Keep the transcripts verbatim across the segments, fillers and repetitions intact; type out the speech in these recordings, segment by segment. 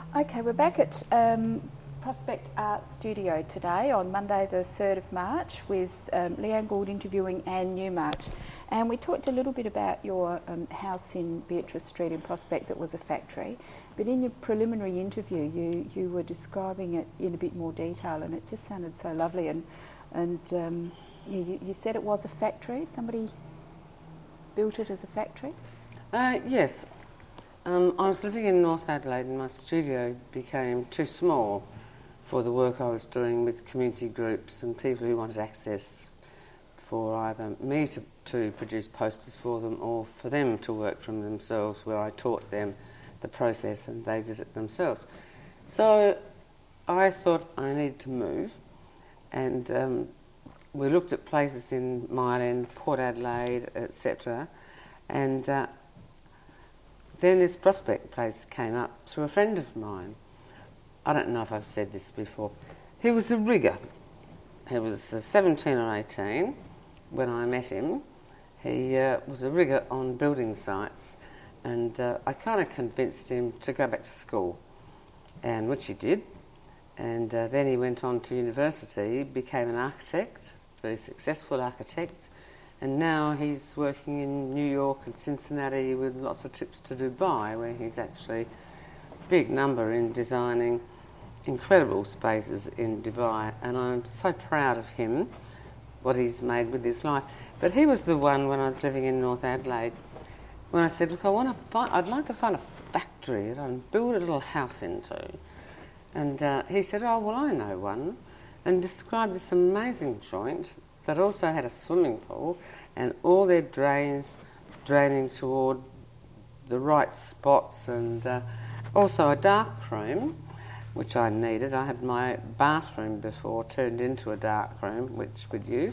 Okay, we're back at um, Prospect Art Studio today on Monday the third of March with um, Leanne Gould interviewing Anne Newmarch. And we talked a little bit about your um, house in Beatrice Street in Prospect that was a factory, but in your preliminary interview you, you were describing it in a bit more detail and it just sounded so lovely. And, and um, you, you said it was a factory, somebody built it as a factory? Uh, yes. Um, I was living in North Adelaide and my studio became too small for the work I was doing with community groups and people who wanted access for either me to, to produce posters for them or for them to work from themselves, where I taught them the process and they did it themselves. So I thought I needed to move, and um, we looked at places in Mile End, Port Adelaide, et cetera, and uh, then this Prospect place came up through a friend of mine. I don't know if I've said this before. He was a rigger. He was uh, seventeen or eighteen when I met him. He uh, was a rigger on building sites, and uh, I kind of convinced him to go back to school, and which he did. And uh, then he went on to university, became an architect, very successful architect, and now he's working in New York and Cincinnati with lots of trips to Dubai, where he's actually a big number in designing incredible spaces in Dubai. And I'm so proud of him, what he's made with his life. But he was the one, when I was living in North Adelaide, when I said, look, I want to find, I'd like to find a factory that I can build a little house into. And uh, he said, oh, well, I know one, and described this amazing joint that also had a swimming pool and all their drains draining toward the right spots, and uh, also a dark room, which I needed. I had my bathroom before turned into a dark room, which we'd use.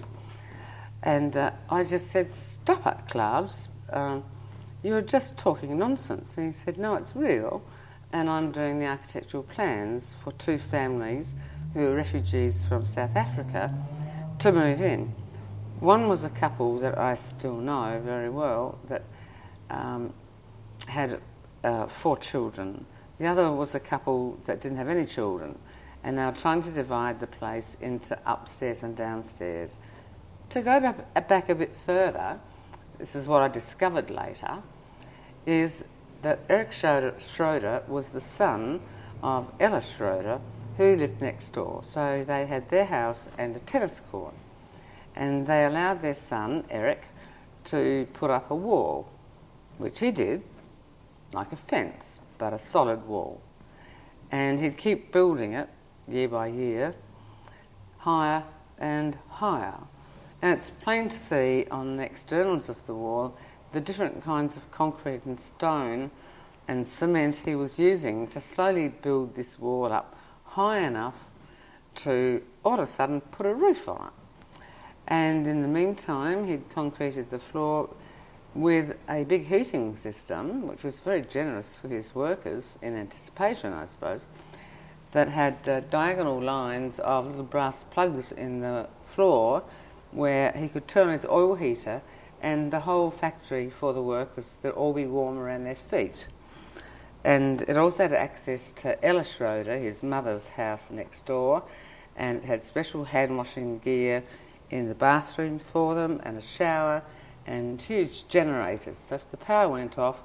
And uh, I just said, stop it, Clarves, um, you're just talking nonsense. And he said, no, it's real, and I'm doing the architectural plans for two families who are refugees from South Africa to move in. One was a couple that I still know very well that um, had uh, four children. The other was a couple that didn't have any children, and they were trying to divide the place into upstairs and downstairs. To go back, back a bit further, this is what I discovered later, is that Eric Schroeder, Schroeder was the son of Ella Schroeder, who lived next door. So they had their house and a tennis court. And they allowed their son, Eric, to put up a wall, which he did, like a fence, but a solid wall. And he'd keep building it, year by year, higher and higher. And it's plain to see on the externals of the wall the different kinds of concrete and stone and cement he was using to slowly build this wall up high enough to all of a sudden put a roof on it. And in the meantime, he'd concreted the floor with a big heating system, which was very generous for his workers, in anticipation, I suppose, that had uh, diagonal lines of little brass plugs in the floor where he could turn his oil heater and the whole factory for the workers, they'd all be warm around their feet. And it also had access to Ella Schroeder, his mother's house next door, and it had special hand washing gear in the bathroom for them, and a shower, and huge generators. So if the power went off,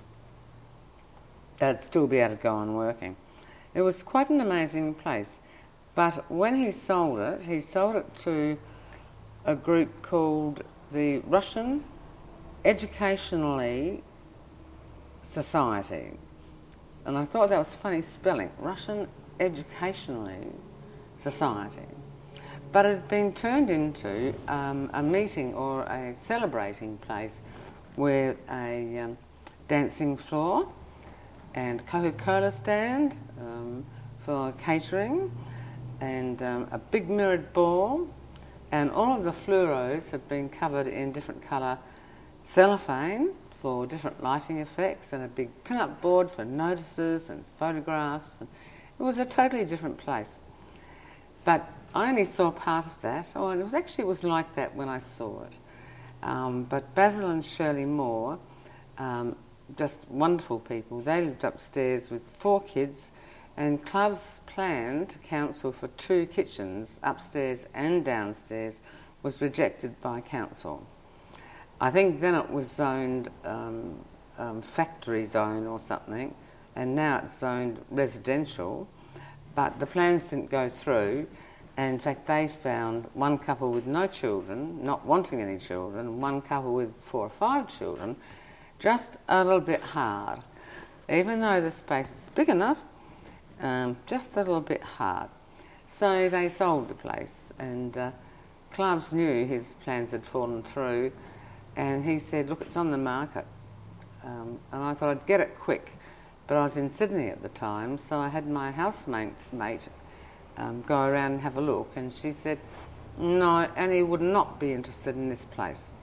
they'd still be able to go on working. It was quite an amazing place. But when he sold it, he sold it to a group called the Russian Educationally Society. And I thought that was funny spelling, Russian Educationally Society. But it had been turned into um, a meeting or a celebrating place with a um, dancing floor and Coca-Cola stand um, for catering, and um, a big mirrored ball, and all of the fluoros had been covered in different colour cellophane for different lighting effects, and a big pin-up board for notices and photographs. And it was a totally different place. But I only saw part of that. Oh, and it was actually it was like that when I saw it. Um, but Basil and Shirley Moore, um, just wonderful people. They lived upstairs with four kids, And club's plan to council for two kitchens, upstairs and downstairs, was rejected by council. I think then it was zoned um, um, factory zone or something, and now it's zoned residential, but the plans didn't go through, and in fact they found one couple with no children, not wanting any children, one couple with four or five children, just a little bit hard. Even though the space is big enough, um, just a little bit hard. So they sold the place, and uh, Clubs knew his plans had fallen through, and he said, look, it's on the market. Um, and I thought I'd get it quick. But I was in Sydney at the time, so I had my housemate mate, um, go around and have a look, and she said, no, Annie would not be interested in this place.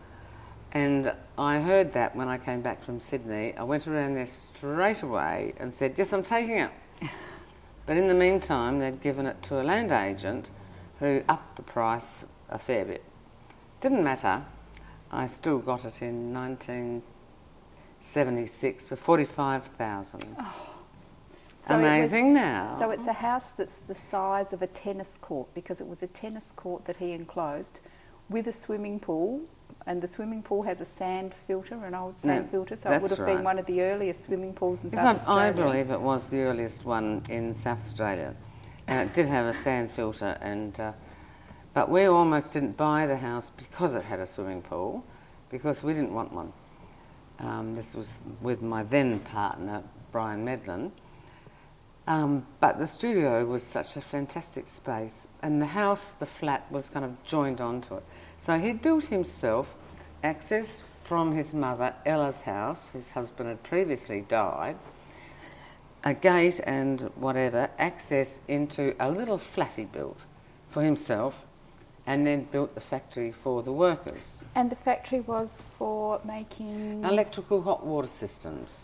And I heard that when I came back from Sydney. I went around there straight away and said, yes, I'm taking it. But in the meantime, they'd given it to a land agent who upped the price a fair bit. Didn't matter. I still got it in nineteen seventy-six for forty-five thousand dollars. Oh. So Amazing was, now. So it's a house that's the size of a tennis court, because it was a tennis court that he enclosed with a swimming pool, and the swimming pool has a sand filter, an old sand no, filter, so it would have right. been one of the earliest swimming pools in it's South not, Australia. I believe it was the earliest one in South Australia, and it did have a sand filter, and uh, but we almost didn't buy the house because it had a swimming pool, because we didn't want one. Um, this was with my then partner, Brian Medlin. Um, but the studio was such a fantastic space, and the house, the flat, was kind of joined onto it. So he'd built himself access from his mother, Ella's house, whose husband had previously died, a gate and whatever, access into a little flat he built for himself, and then built the factory for the workers. And the factory was for making... electrical hot water systems.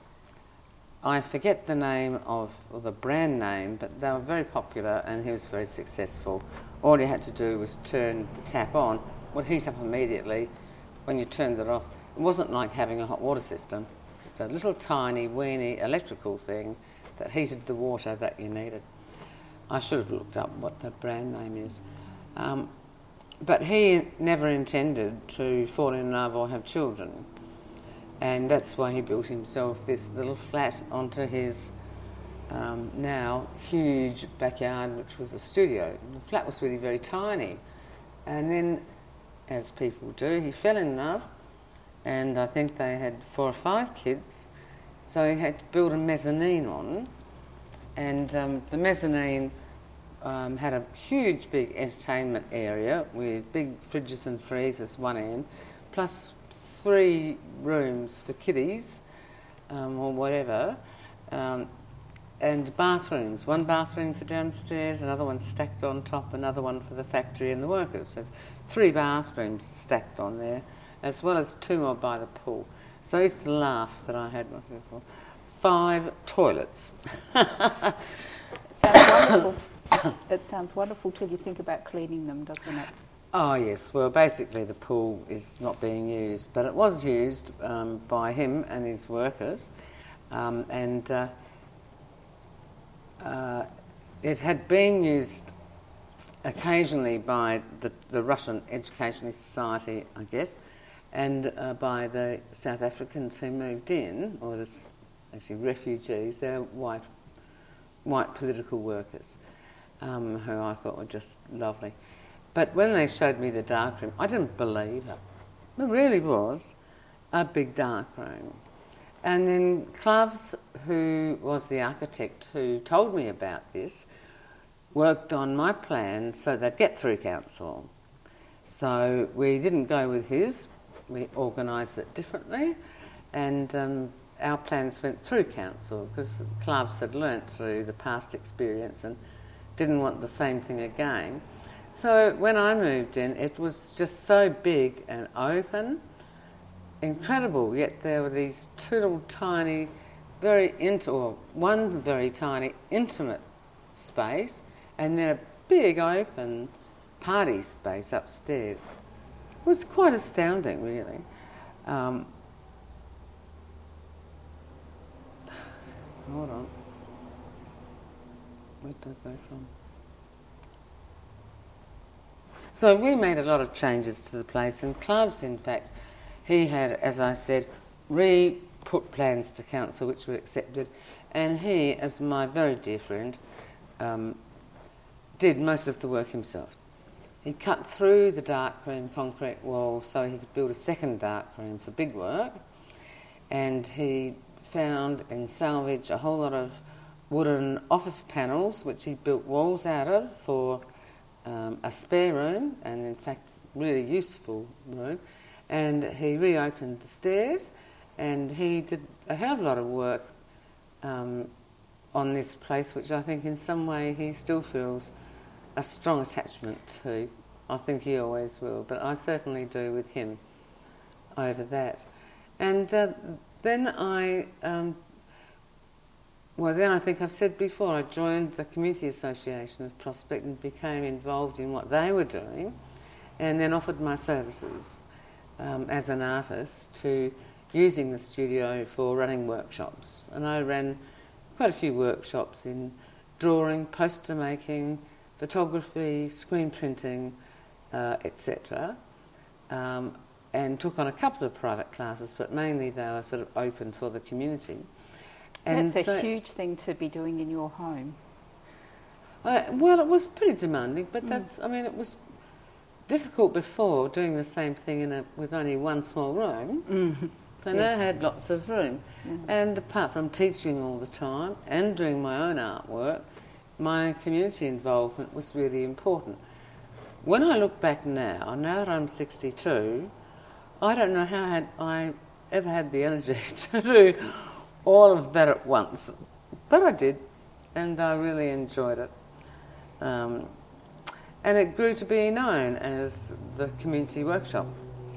I forget the name of, or the brand name, but they were very popular and he was very successful. All you had to do was turn the tap on, would heat up immediately. When you turned it off, it wasn't like having a hot water system, just a little tiny, weeny electrical thing that heated the water that you needed. I should have looked up what the brand name is. Um, but he never intended to fall in love or have children. And that's why he built himself this little flat onto his um, now huge backyard, which was a studio. The flat was really very tiny. And then, as people do, he fell in love, and I think they had four or five kids, so he had to build a mezzanine on, and um, the mezzanine um, had a huge big entertainment area with big fridges and freezers one end, plus three rooms for kiddies um, or whatever, um, and bathrooms. One bathroom for downstairs, another one stacked on top, another one for the factory and the workers. So three bathrooms stacked on there, as well as two more by the pool. So I used to laugh that I had five toilets. Sounds wonderful. It sounds wonderful till you think about cleaning them, doesn't it? Oh yes, well basically the pool is not being used, but it was used um, by him and his workers, um, and uh, uh, it had been used occasionally by the, the Russian Educationalist Society, I guess, and uh, by the South Africans who moved in, or the, actually refugees. They're white, white political workers, um, who I thought were just lovely. But when they showed me the dark room, I didn't believe it. It really was a big dark room. And then Cloves, who was the architect who told me about this, worked on my plan so they'd get through council. So we didn't go with his, we organised it differently, and um, our plans went through council because Cloves had learnt through the past experience and didn't want the same thing again. So when I moved in, it was just so big and open, incredible, yet there were these two little tiny, very intimate, or one very tiny intimate space, and then a big open party space upstairs. It was quite astounding, really. Um, hold on. Where did I go from? So we made a lot of changes to the place, and Clubs, in fact, he had, as I said, re-put plans to council which were accepted, and he, as my very dear friend, um, did most of the work himself. He cut through the darkroom concrete wall so he could build a second darkroom for big work, and he found in salvage a whole lot of wooden office panels which he built walls out of for um, a spare room, and in fact really useful room, and he reopened the stairs, and he did a hell of a lot of work um, on this place, which I think in some way he still feels a strong attachment to. I think he always will, but I certainly do with him over that. And uh, then I, um, well then I think I've said before, I joined the Community Association of Prospect and became involved in what they were doing, and then offered my services um, as an artist to using the studio for running workshops. And I ran quite a few workshops in drawing, poster making, photography, screen printing, uh, et cetera. Um, and took on a couple of private classes, but mainly they were sort of open for the community. And that's so a huge thing to be doing in your home. Uh, well, it was pretty demanding, but Mm. that's, I mean, it was difficult before doing the same thing in a, with only one small room. Mm. So Yes. now I had lots of room. Mm. And apart from teaching all the time and doing my own artwork, my community involvement was really important. When I look back now, now that I'm sixty-two, I don't know how had I ever had the energy to do all of that at once. But I did, and I really enjoyed it. Um, and it grew to be known as the community workshop.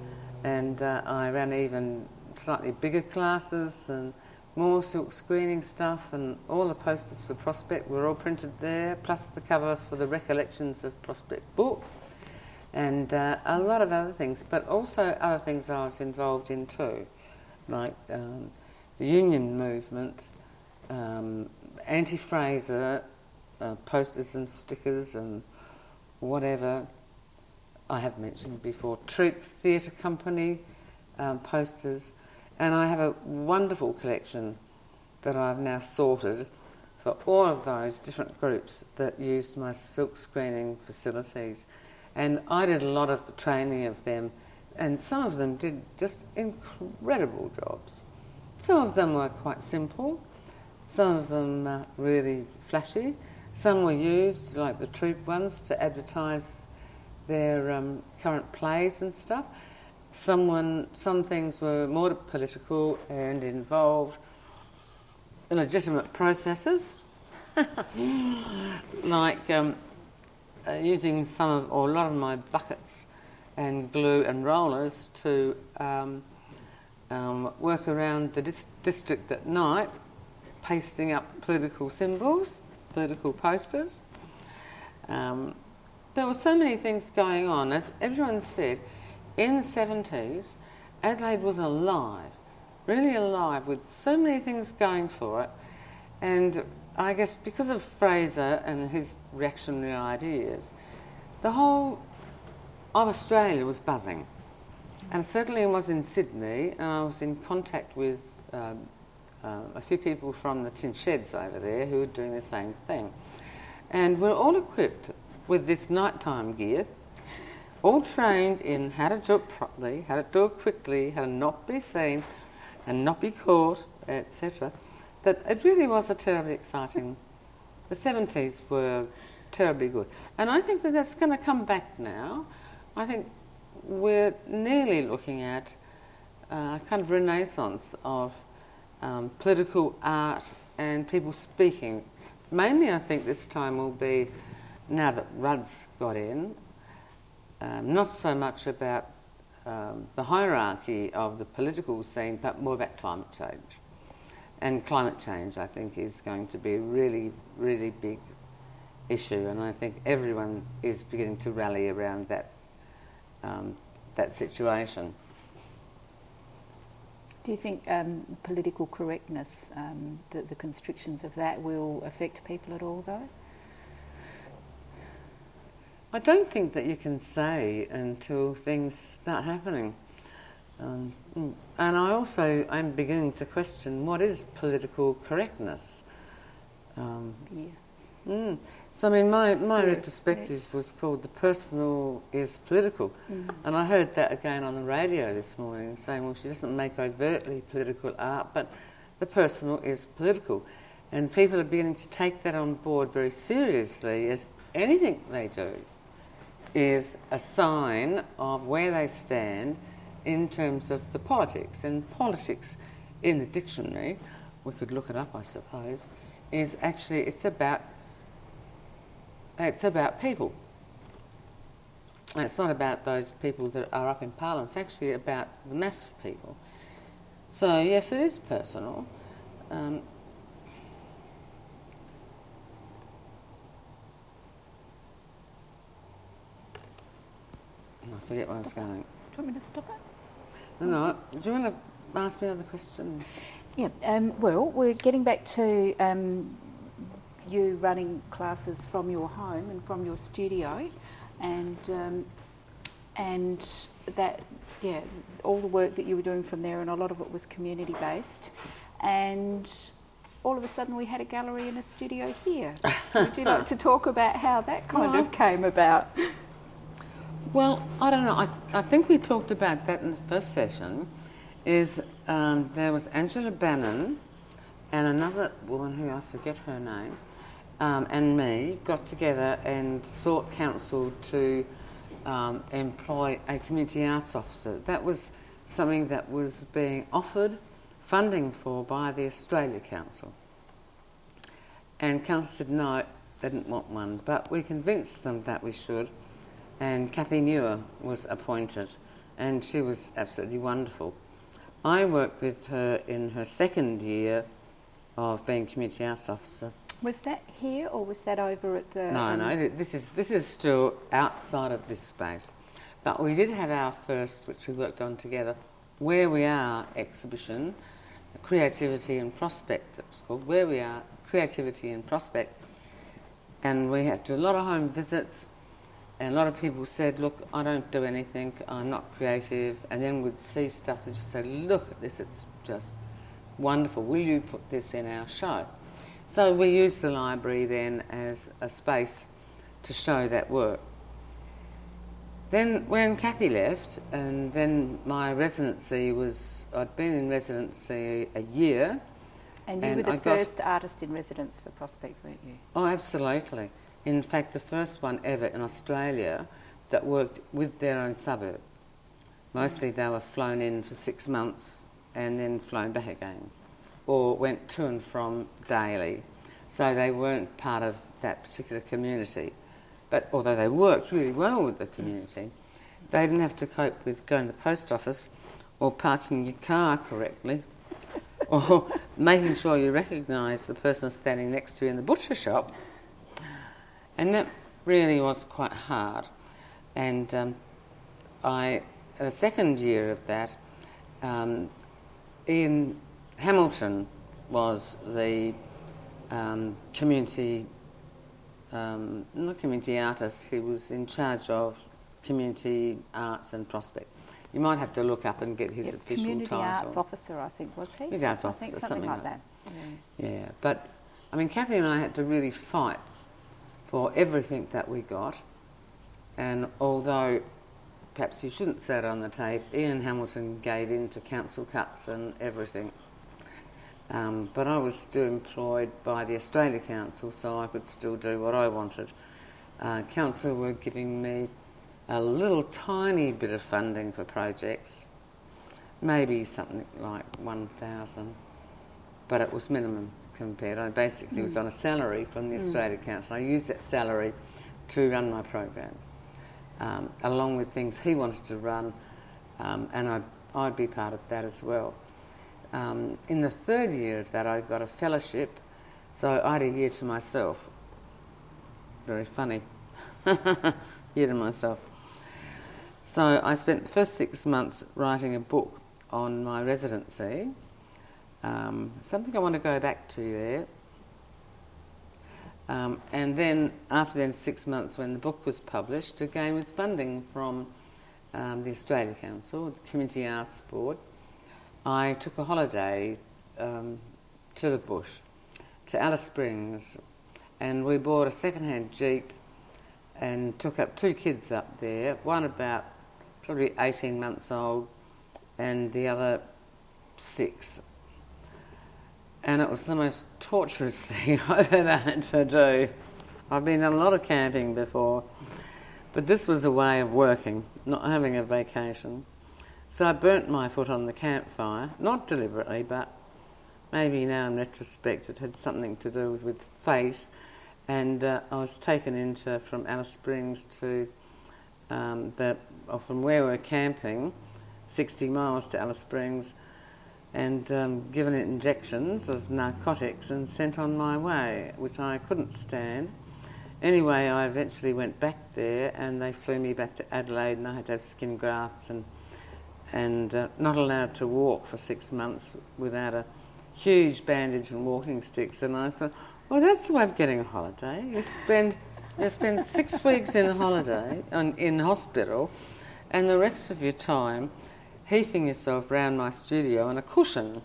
And uh, I ran even slightly bigger classes and more silk screening stuff, and all the posters for Prospect were all printed there, plus the cover for the Recollections of Prospect book, and uh, a lot of other things, but also other things I was involved in too, like um, the union movement, um, anti-Fraser uh, posters and stickers and whatever I have mentioned before, Troop Theatre Company um, posters, and I have a wonderful collection that I've now sorted for all of those different groups that used my silk screening facilities. And I did a lot of the training of them, and some of them did just incredible jobs. Some of them were quite simple, some of them uh, really flashy, some were used, like the Troop ones, to advertise their um, current plays and stuff. Someone, some things were more political and involved legitimate processes, like um, uh, using some of, or a lot of my buckets and glue and rollers to um, um, work around the dis district at night, pasting up political symbols, political posters. Um, there were so many things going on. As everyone said, in the seventies, Adelaide was alive, really alive, with so many things going for it. And I guess because of Fraser and his reactionary ideas, the whole of Australia was buzzing. And certainly it was in Sydney, and I was in contact with um, uh, a few people from the Tin Sheds over there who were doing the same thing. And we're all equipped with this nighttime gear, all trained in how to do it properly, how to do it quickly, how to not be seen and not be caught, et cetera. That it really was a terribly exciting. The seventies were terribly good. And I think that that's going to come back now. I think we're nearly looking at a kind of renaissance of um, political art and people speaking. Mainly I think this time will be, now that Rudd's got in, um, not so much about um, the hierarchy of the political scene, but more about climate change. And climate change, I think, is going to be a really, really big issue, and I think everyone is beginning to rally around that um, that situation. Do you think um, political correctness, um, the, the constrictions of that, will affect people at all, though? I don't think that you can say until things start happening. Um, and I also am beginning to question what is political correctness. Um, Yeah. Mm. So I mean, my, my Yes, retrospective yes. was called "The Personal is Political," Mm. and I heard that again on the radio this morning, saying, "Well, she doesn't make overtly political art, but the personal is political," and people are beginning to take that on board very seriously, as anything they do is a sign of where they stand in terms of the politics. And politics, in the dictionary, we could look it up, I suppose, is actually it's about. It's about people. It's not about those people that are up in Parliament. It's actually about the mass of people. So, yes, it is personal. Um, I forget where I was going. Do you want me to stop it? No, no. Do you want to ask me another question? Yeah, um, well, we're getting back to um, you running classes from your home and from your studio, and um, and that, yeah, all the work that you were doing from there, and a lot of it was community based, and all of a sudden we had a gallery and a studio here. Would you like to talk about how that kind Oh, of came about? Well, I don't know. I, I think we talked about that in the first session. Is um, there was Angela Bannon and another woman who I forget her name, um, and me got together and sought council to um, employ a community arts officer. That was something that was being offered funding for by the Australia Council. And council said no, they didn't want one, but we convinced them that we should, and Kathy Muir was appointed, and she was absolutely wonderful. I worked with her in her second year of being community arts officer. Was that here or was that over at the... No, um, no, th- this is this is still outside of this space. But we did have our first, which we worked on together, Where We Are exhibition, Creativity and Prospect, it was called, Where We Are, Creativity and Prospect. And we had to do a lot of home visits, and a lot of people said, look, I don't do anything, I'm not creative, and then we'd see stuff that just say, look at this, it's just wonderful, will you put this in our show? So we used the library then as a space to show that work. Then when Kathy left, and then my residency was, I'd been in residency a year. And you and were the I got- first artist in residence for Prospect, weren't you? Oh, absolutely. In fact, the first one ever in Australia that worked with their own suburb. Mostly they were flown in for six months and then flown back again, or went to and from daily. So they weren't part of that particular community. But although they worked really well with the community, they didn't have to cope with going to the post office or parking your car correctly or making sure you recognise the person standing next to you in the butcher shop. And that really was quite hard. And um, I, the second year of that, um, Ian Hamilton was the um, community, um, not community artist, he was in charge of community arts and Prospect. You might have to look up and get his Yep, official Community title. Arts Officer, I think, was he? Community Arts I Officer, think something, something like like that. Yeah. yeah, but I mean, Kathy and I had to really fight for everything that we got, and although perhaps you shouldn't say it on the tape, Ian Hamilton gave in to council cuts and everything. Um, but I was still employed by the Australia Council, so I could still do what I wanted. Uh, council were giving me a little tiny bit of funding for projects, maybe something like one thousand, but it was minimum compared. I basically mm. was on a salary from the mm. Australia Council. I used that salary to run my program, um, along with things he wanted to run, um, and I'd, I'd be part of that as well. Um, in the third year of that, I got a fellowship, so I had a year to myself. Very funny. Year to myself. So I spent the first six months writing a book on my residency. Um, something I want to go back to there. Um, and then, after then, six months when the book was published, again with funding from um, the Australia Council, the Community Arts Board, I took a holiday um, to the bush, to Alice Springs, and we bought a second-hand Jeep and took up two kids up there, one about probably eighteen months old and the other six. And it was the most torturous thing I've ever had to do. I've been on a lot of camping before, but this was a way of working, not having a vacation. So I burnt my foot on the campfire, not deliberately, but maybe now in retrospect it had something to do with, with fate. And uh, I was taken into, from Alice Springs to, um, the, or from where we were camping, sixty miles to Alice Springs, and um, given injections of narcotics and sent on my way, which I couldn't stand. Anyway, I eventually went back there and they flew me back to Adelaide, and I had to have skin grafts and, and uh, not allowed to walk for six months without a huge bandage and walking sticks. And I thought, well, that's the way of getting a holiday. You spend, you spend six weeks in a holiday, on, in hospital, and the rest of your time heaping yourself round my studio on a cushion,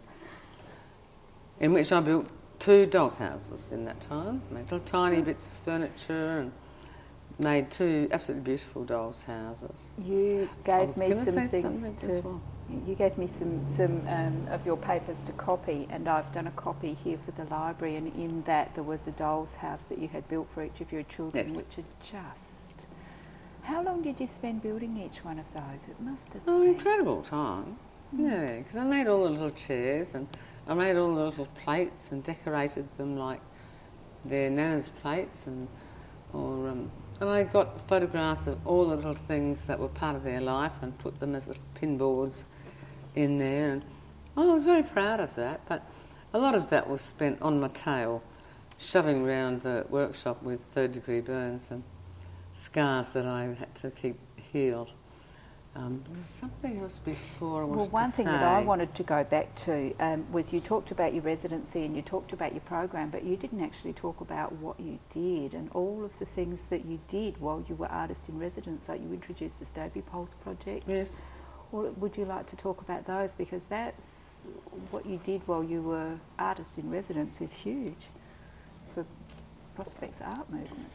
in which I built two dolls' houses in that time, made little tiny bits of furniture and made two absolutely beautiful dolls' houses. You gave me some say things to... Before. You gave me some, some um, of your papers to copy, and I've done a copy here for the library, and in that there was a doll's house that you had built for each of your children, yes. which had just... How long did you spend building each one of those? It must have Oh, been... incredible time. Mm. Yeah, because I made all the little chairs, and I made all the little plates and decorated them like their Nana's plates, and or um, and I got photographs of all the little things that were part of their life and put them as little pinboards in there, and oh, I was very proud of that. But a lot of that was spent on my tail, shoving around the workshop with third degree burns and scars that I had to keep healed. Um, there was something else before I wanted Well, one to thing say. that I wanted to go back to um, was you talked about your residency and you talked about your program, but you didn't actually talk about what you did and all of the things that you did while you were artist in residence. Like you introduced the Stobie Pulse project. Yes. Or would you like to talk about those, because that's what you did while you were artist in residence is huge for Prospect's art movement.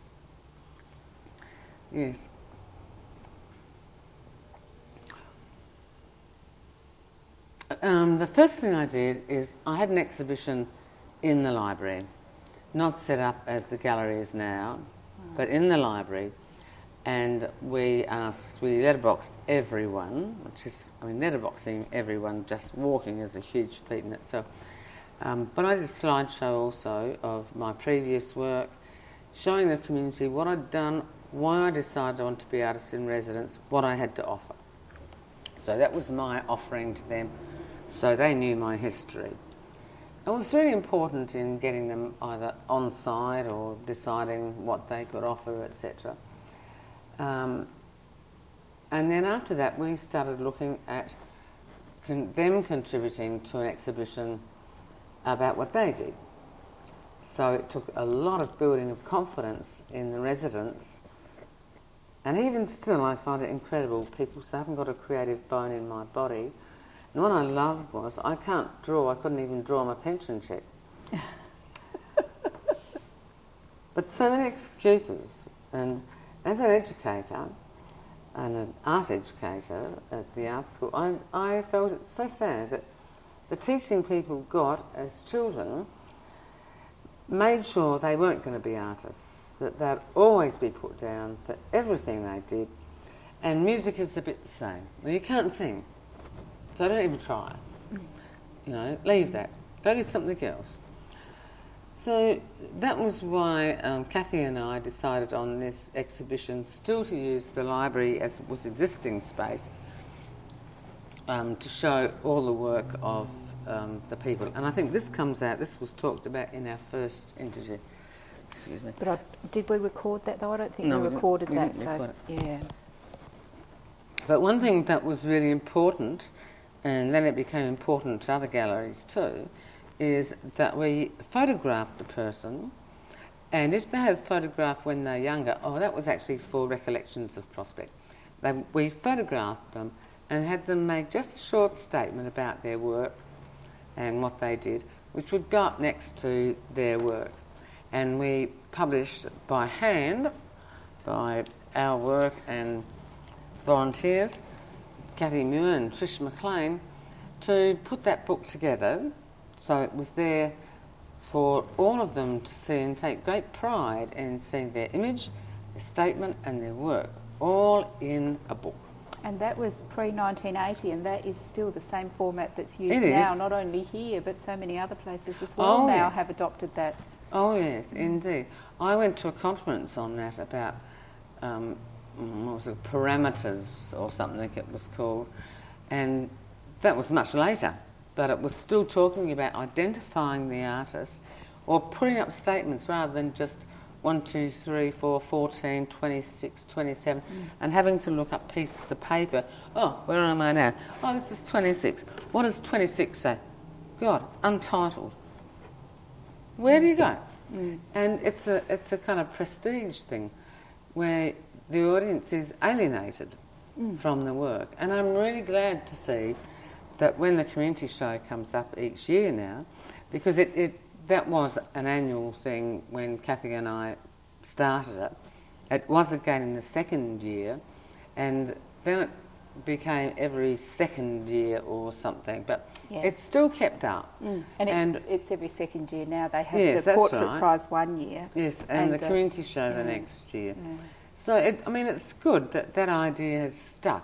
Yes. Um, the first thing I did is I had an exhibition in the library, not set up as the gallery is now, oh. but in the library, and we asked, we letterboxed everyone, which is, I mean, letterboxing everyone, just walking is a huge feat in itself. Um, but I did a slideshow also of my previous work, showing the community what I'd done, why I decided I wanted to be artist in residence, what I had to offer. So that was my offering to them, so they knew my history. It was very important in getting them either on side or deciding what they could offer, et cetera. Um, and then after that, we started looking at con them contributing to an exhibition about what they did. So it took a lot of building of confidence in the residents. And even still, I find it incredible. People say I haven't got a creative bone in my body. And what I loved was I can't draw. I couldn't even draw my pension cheque. But so many excuses. And as an educator and an art educator at the art school, I, I felt it so sad that the teaching people got as children made sure they weren't going to be artists, that they'd always be put down for everything they did. And music is a bit the same. Well, you can't sing, so don't even try. You know, leave that. Go do something else. So that was why um, Kathy and I decided on this exhibition still to use the library as it was existing space um, to show all the work of um, the people. And I think this comes out, this was talked about in our first interview. Excuse me. But I, did we record that though? I don't think no, we, we recorded we that. Didn't so record it. yeah. But one thing that was really important, and then it became important to other galleries too, is that we photographed the person And if they had photographed when they're younger, oh, that was actually for Recollections of Prospect. They, we photographed them and had them make just a short statement about their work and what they did, which would go up next to their work. And we published by hand, by our work and volunteers, Kathy Muir and Trish McLean, to put that book together so it was there for all of them to see and take great pride in seeing their image, their statement and their work, all in a book. And that was pre nineteen eighty, and that is still the same format that's used It now, is. not only here, but so many other places as well Oh, now yes. have adopted that. Oh yes, indeed. I went to a conference on that about, um, what was it, parameters or something it was called, and that was much later, but it was still talking about identifying the artist or putting up statements rather than just one, two, three, four, fourteen, twenty-six, twenty-seven, mm. and having to look up pieces of paper. Oh, where am I now? Oh, this is twenty-six. What does twenty-six say? God, untitled. Where do you go? Mm. And it's a it's a kind of prestige thing where the audience is alienated mm. from the work. And I'm really glad to see that when the community show comes up each year now, because it, it that was an annual thing when Kathy and I started it. It was again in the second year, and then it became every second year or something, but yeah. it's still kept up. Mm. And, and it's, it's every second year now. They have yes, the Portrait right. Prize one year. Yes, and, and the, the community show yeah. the next year. Yeah. So, it, I mean, it's good that that idea has stuck,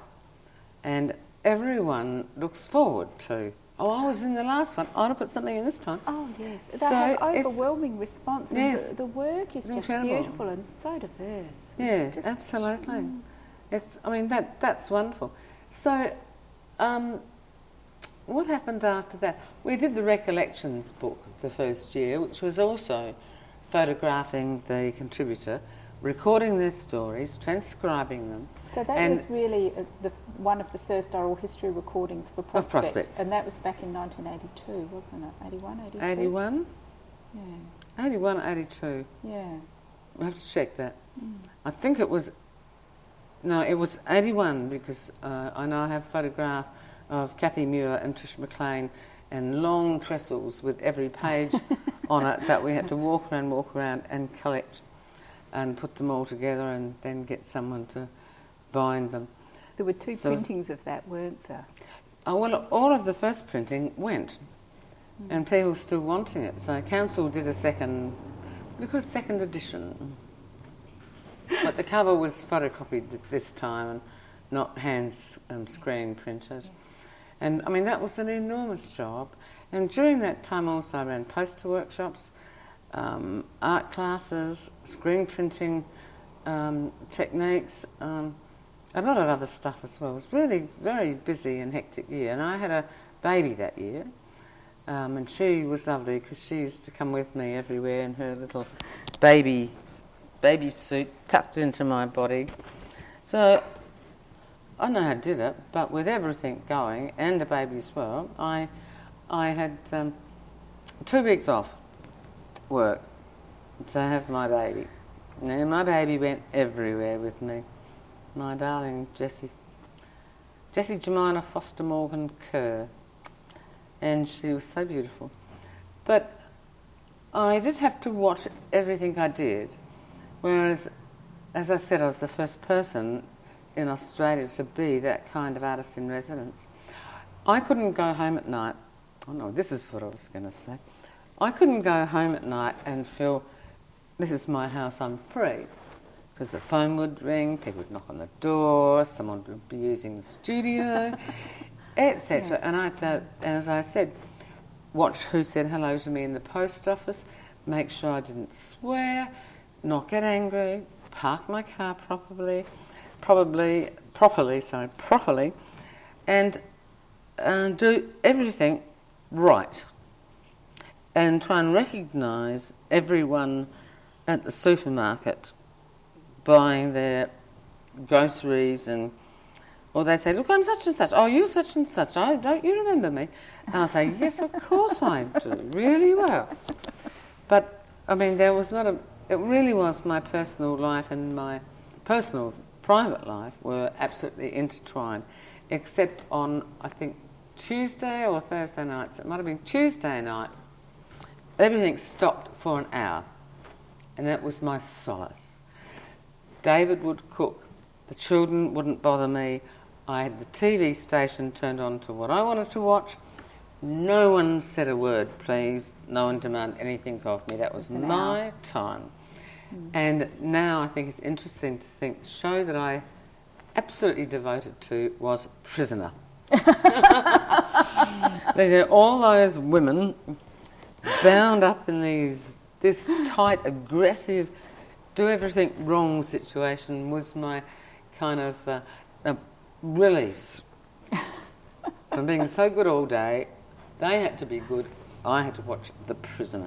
and everyone looks forward to, oh, I was in the last one, I'll put something in this time. Oh, yes. They so have overwhelming response, and yes, the, the work is just incredible. beautiful and so diverse. Yes, absolutely. Mm. It's, I mean, that that's wonderful. So, um, what happened after that? We did the Recollections book the first year, which was also photographing the contributor, recording their stories, transcribing them. So that was really uh, the, one of the first oral history recordings for Prospect, Prospect. And that was back in nineteen eighty-two, wasn't it? eighty-one, eighty-two? eighty-one? Yeah. eighty-one, eighty-two. Yeah. We'll have to check that. Mm. I think it was, no, it was eighty-one, because uh, I know I have a photograph of Kathy Muir and Trish McLean and long trestles with every page on it that we had to walk around, walk around and collect and put them all together and then get someone to bind them. There were two so printings of that, weren't there? Oh, well, all of the first printing went, mm. and people were still wanting it. So Council did a second, we call it second edition. But the cover was photocopied this, this time and not hand um, screen printed. Yes. And I mean, that was an enormous job. And during that time also I ran poster workshops, Um, art classes, screen printing um, techniques, um, a lot of other stuff as well. It was really very busy and hectic year, and I had a baby that year, um, and she was lovely because she used to come with me everywhere in her little baby baby suit tucked into my body. So I don't know how I did it, but with everything going and the baby as well, I I had um, two weeks off work to have my baby. And my baby went everywhere with me. My darling Jessie. Jessie Jemina Foster Morgan Kerr. And she was so beautiful. But I did have to watch everything I did. Whereas, as I said, I was the first person in Australia to be that kind of artist in residence. I couldn't go home at night. Oh no, this is what I was going to say. I couldn't go home at night and feel, this is my house, I'm free. Because the phone would ring, people would knock on the door, someone would be using the studio, et cetera. Yes. And I had to, as I said, watch who said hello to me in the post office, make sure I didn't swear, not get angry, park my car properly, probably, properly, sorry, properly, and uh, do everything right. And try and recognise everyone at the supermarket buying their groceries, and or they say, look, I'm such and such. Oh, you're such and such. Oh, don't you remember me? And I'll say, yes, of course I do, really well. But, I mean, there was not a, it really was my personal life and my personal private life were absolutely intertwined, except on, I think, Tuesday or Thursday nights. It might have been Tuesday night. Everything stopped for an hour, and that was my solace. David would cook. The children wouldn't bother me. I had the T V station turned on to what I wanted to watch. No one said a word, please. No one demanded anything of me. That was my hour. time. Mm. And now I think it's interesting to think the show that I absolutely devoted to was Prisoner. All those women bound up in these this tight, aggressive, do everything wrong situation was my kind of uh, uh, release from being so good all day. They had to be good. I had to watch The Prisoner.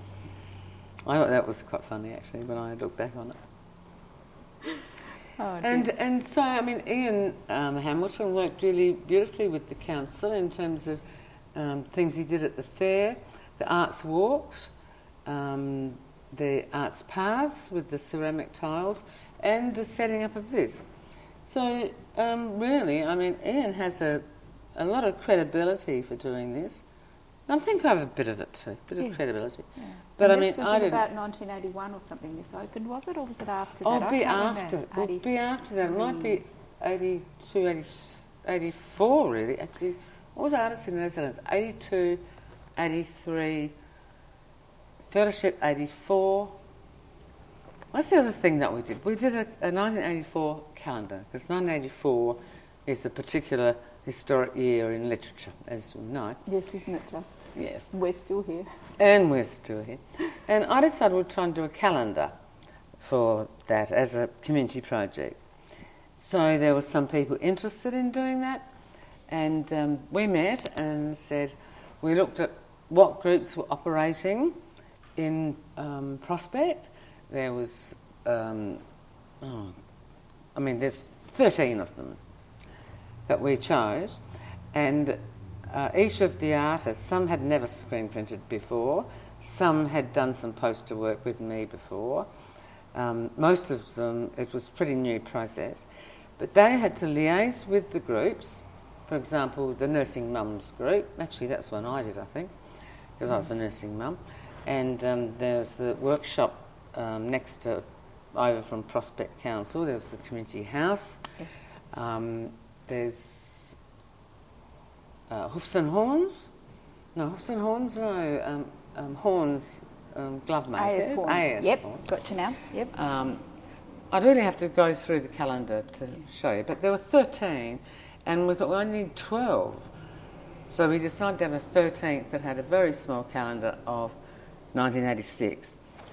I thought that was quite funny, actually, when I look back on it. Oh, and and so, I mean, Ian um, Hamilton worked really beautifully with the council in terms of um, things he did at the fair, the arts walks, um, the arts paths with the ceramic tiles, and the setting up of this. So, um, really, I mean, Ian has a, a lot of credibility for doing this. I think I have a bit of it too, a bit yeah. of credibility. Yeah. But and I mean, this was I in didn't. about nineteen eighty-one or something. This opened, was it, or was it after Oh, that? it'll be after. It'll be after that. It might be eighty-two, eighty, eighty-four, really. Actually, what was Artists in Residence? eighty-two, eighty-three, Fellowship eighty-four. What's the other thing that we did? We did a, a nineteen eighty-four calendar, because nineteen eighty-four is a particular historic year in literature, as you know. Yes, isn't it just? Yes. We're still here. And we're still here. And I decided we'd try and do a calendar for that as a community project. So there were some people interested in doing that, and um, we met and said, we looked at what groups were operating in um, Prospect. There was, um, oh, I mean, there's thirteen of them that we chose, and uh, each of the artists, some had never screen printed before, some had done some poster work with me before. Um, most of them, it was a pretty new process, but they had to liaise with the groups. For example, the nursing mums group, actually that's one I did, I think, because I was a nursing mum, and um, there's the workshop um, next to, over from Prospect Council, there's the community house. Yes. Um, There's uh, Hoofs and Horns. No, Hoofs and Horns, no. Um, um, Horns, um, glove makers. A S Horns. A S Yep, Horns. got you now. Yep. Um, I'd really have to go through the calendar to yeah. show you, but there were thirteen, and we thought, well, I need twelve. So we decided to have a thirteenth that had a very small calendar of nineteen eighty-six.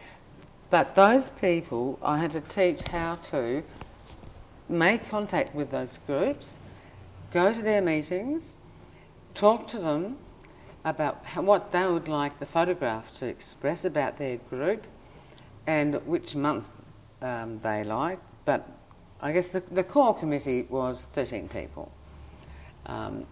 But those people, I had to teach how to make contact with those groups, go to their meetings, talk to them about how, what they would like the photograph to express about their group and which month um, they liked. But I guess the, the core committee was thirteen people. Um,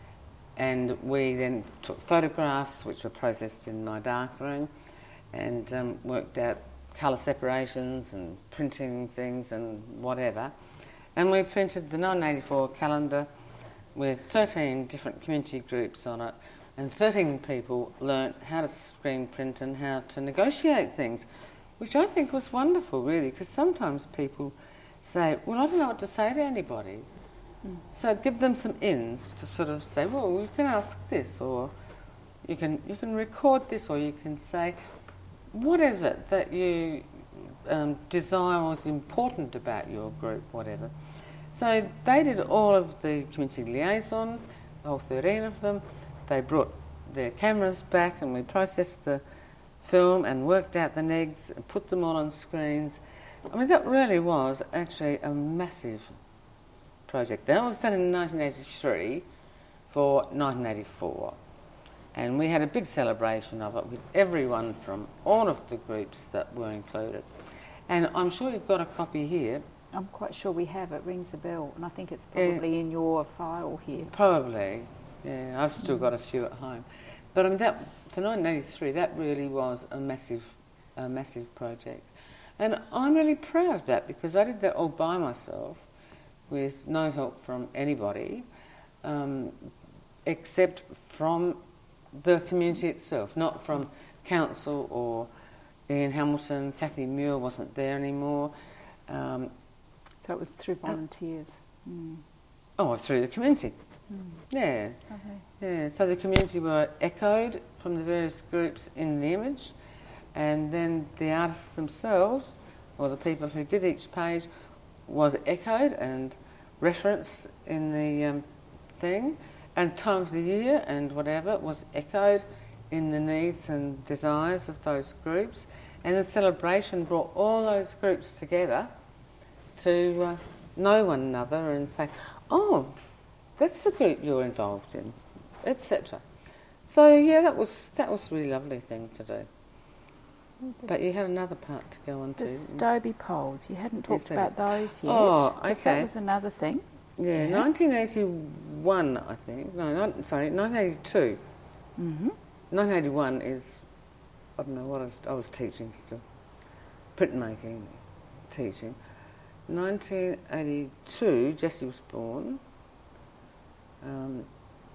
and we then took photographs which were processed in my darkroom and um, worked out colour separations and printing things and whatever. And we printed the nineteen eighty-four calendar with thirteen different community groups on it, and thirteen people learnt how to screen print and how to negotiate things, which I think was wonderful, really, because sometimes people say, well, I don't know what to say to anybody. Mm. So give them some ins to sort of say, well, you can ask this, or you can, you can record this, or you can say, what is it that you um, desire was important about your group, whatever. So they did all of the community liaison, all thirteen of them. They brought their cameras back and we processed the film and worked out the negs and put them all on screens. I mean, that really was actually a massive project. That was done in nineteen eighty-three for nineteen eighty-four. And we had a big celebration of it with everyone from all of the groups that were included. And I'm sure you've got a copy here. I'm quite sure we have. It rings a bell, and I think it's probably yeah. in your file here. Probably, yeah. I've still mm. got a few at home. But I mean, that for nineteen eighty-three, that really was a massive, a massive project. And I'm really proud of that because I did that all by myself with no help from anybody um, except from the community itself, not from council or Ian Hamilton. Kathy Muir wasn't there anymore. Um, so it was through volunteers? Uh, mm. Oh, through the community. Mm. Yeah. Okay. Yeah. So the community were echoed from the various groups in the image, and then the artists themselves, or the people who did each page, was echoed and referenced in the um, thing, and time of the year and whatever was echoed in the needs and desires of those groups. And the celebration brought all those groups together to uh, know one another and say, oh, that's the group you're involved in, et cetera. So yeah, that was that was a really lovely thing to do. But you had another part to go on to. The Stobie poles, you hadn't talked Yes, about those yet. Oh, 'cause okay. That was another thing. Yeah, Yeah. nineteen eighty-one, I think. No, not, sorry, nineteen eighty-two. Mm-hmm. nineteen eighty-one is, I don't know what I was, I was teaching still. Printmaking, teaching. nineteen eighty-two, Jessie was born. Um,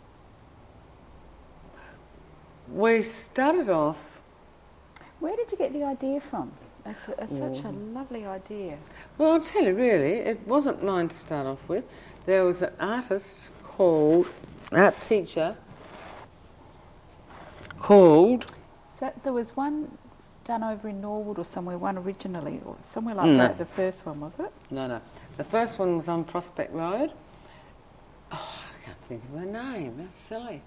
we started off. Where did you get the idea from? That's, a, that's such a Mm. lovely idea. Well, I'll tell you really, it wasn't mine to start off with. There was an artist called, art teacher, called... So there was one done over in Norwood or somewhere, one originally, or somewhere like No. that, the first one, was it? No, no. The first one was on Prospect Road. Oh, I can't think of her name, that's silly.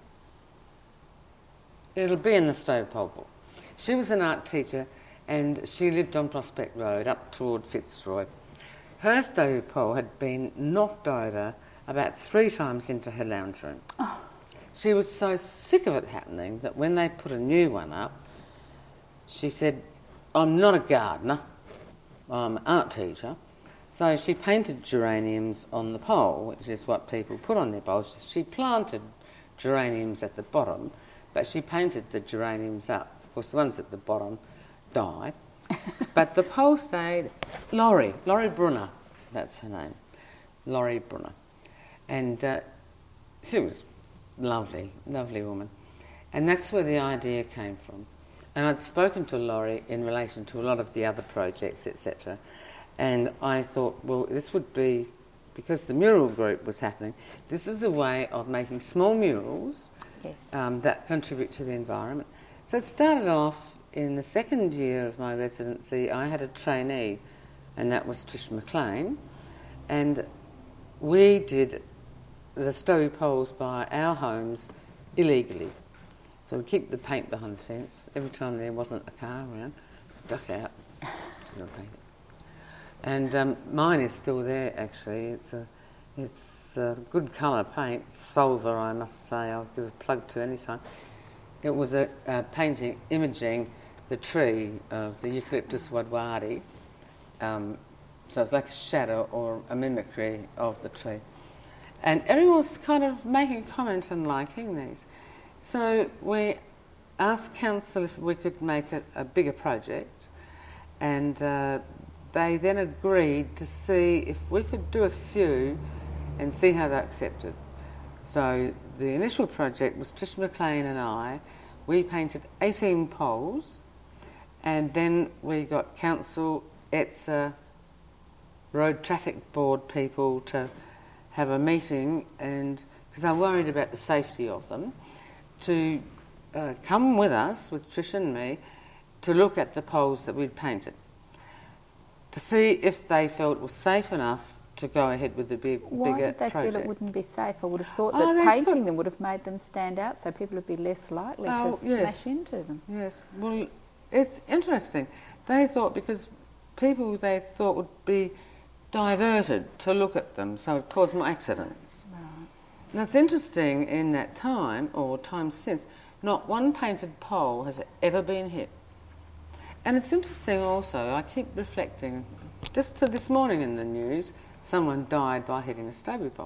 It'll be in the Stovepole book. She was an art teacher and she lived on Prospect Road up toward Fitzroy. Her Stovepole had been knocked over about three times into her lounge room. Oh. She was so sick of it happening that when they put a new one up, she said, I'm not a gardener, I'm an art teacher. So she painted geraniums on the pole, which is what people put on their bowls. She planted geraniums at the bottom, but she painted the geraniums up. Of course, the ones at the bottom died. But the pole stayed. Laurie, Laurie Brunner, that's her name. Laurie Brunner. And uh, she was lovely, lovely woman. And that's where the idea came from. And I'd spoken to Laurie in relation to a lot of the other projects, et cetera. And I thought, well, this would be, because the mural group was happening, this is a way of making small murals Yes. um, that contribute to the environment. So it started off in the second year of my residency. I had a trainee, and that was Trish McLean, and we did the Stowey poles by our homes illegally. So we keep the paint behind the fence. Every time there wasn't a car around, duck out, and paint it. And um, mine is still there. Actually, it's a it's a good colour paint, Solver, I must say. I'll give a plug to any time. It was a, a painting imaging the tree of the Eucalyptus wadwadi. Um, so it's like a shadow or a mimicry of the tree. And everyone was kind of making a comment and liking these. So we asked council if we could make it a bigger project, and uh, they then agreed to see if we could do a few and see how they accepted. So the initial project was Trish McLean and I. We painted eighteen poles, and then we got council, E T S A, road traffic board people to have a meeting, and because I'm worried about the safety of them, to uh, come with us, with Trish and me, to look at the poles that we'd painted, to see if they felt it was safe enough to go ahead with the big, Why bigger did they project. feel it wouldn't be safe? I would have thought Oh, that they painting put- them would have made them stand out, so people would be less likely Oh, to yes. smash into them. Yes, well, it's interesting. They thought, because people they thought would be diverted to look at them, so it caused more accidents. Right. And it's interesting, in that time, or times since, not one painted pole has ever been hit. And it's interesting also, I keep reflecting, just to this morning in the news, someone died by hitting a stubby pole.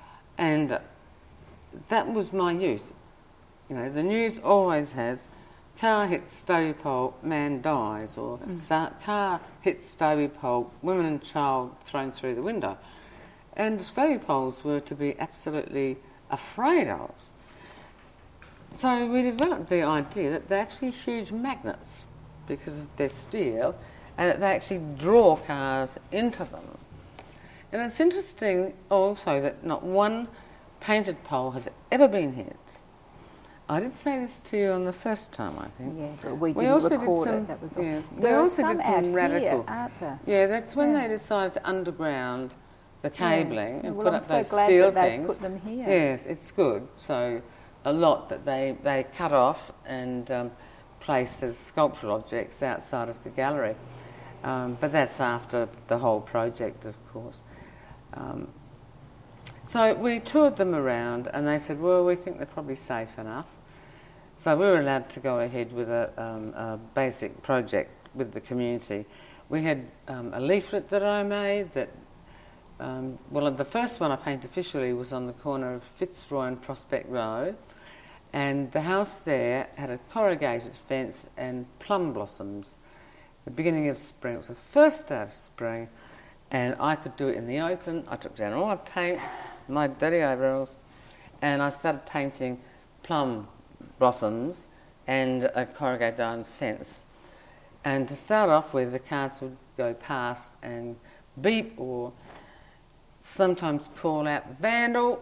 And uh, that was my youth. You know, the news always has car hits Stobie pole, man dies, or Mm. sa- car hits Stobie pole, woman and child thrown through the window. And Stobie poles were to be absolutely afraid of. So we developed the idea that they're actually huge magnets because of their steel, and that they actually draw cars into them. And it's interesting also that not one painted pole has ever been hit. I did say this to you on the first time, I think. Yeah, but we We didn't also did record some- it. That was all. yeah, we There are also some did some out radical- here, aren't there? Yeah, that's when Yeah. they decided to underground the cabling Yeah. and Well, put I'm up so those glad steel that they things. put them here. Yes, it's good. So a lot that they, they cut off and um, placed as sculptural objects outside of the gallery. Um, but that's after the whole project, of course. Um, so we toured them around and they said, well, we think they're probably safe enough. So we were allowed to go ahead with a, um, a basic project with the community. We had um, a leaflet that I made that, um, well, the first one I painted officially was on the corner of Fitzroy and Prospect Road, and the house there had a corrugated fence and plum blossoms. The beginning of spring, it was the first day of spring, and I could do it in the open. I took down all my paints, my dirty overalls, and I started painting plum blossoms and a corrugated iron fence. And to start off with, the cars would go past and beep or sometimes call out vandal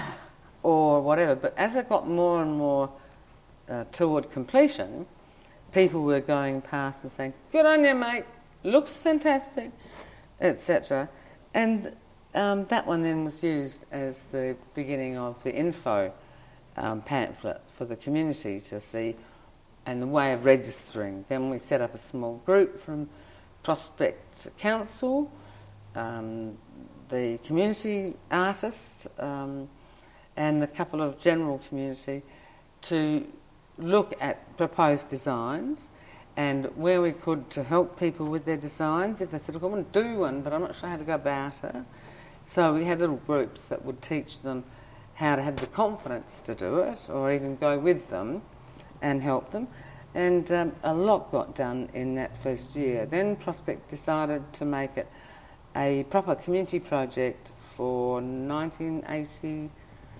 or whatever. But as it got more and more uh, toward completion, people were going past and saying, good on you, mate, looks fantastic, et cetera. And um, that one then was used as the beginning of the info um, pamphlet for the community to see and the way of registering. Then we set up a small group from Prospect Council, um, the community artists, um, and a couple of general community to look at proposed designs and where we could to help people with their designs. If they said, look, I want to do one, but I'm not sure how to go about it. So we had little groups that would teach them how to have the confidence to do it, or even go with them and help them. And um, a lot got done in that first year. Then Prospect decided to make it a proper community project for nineteen eighty-six,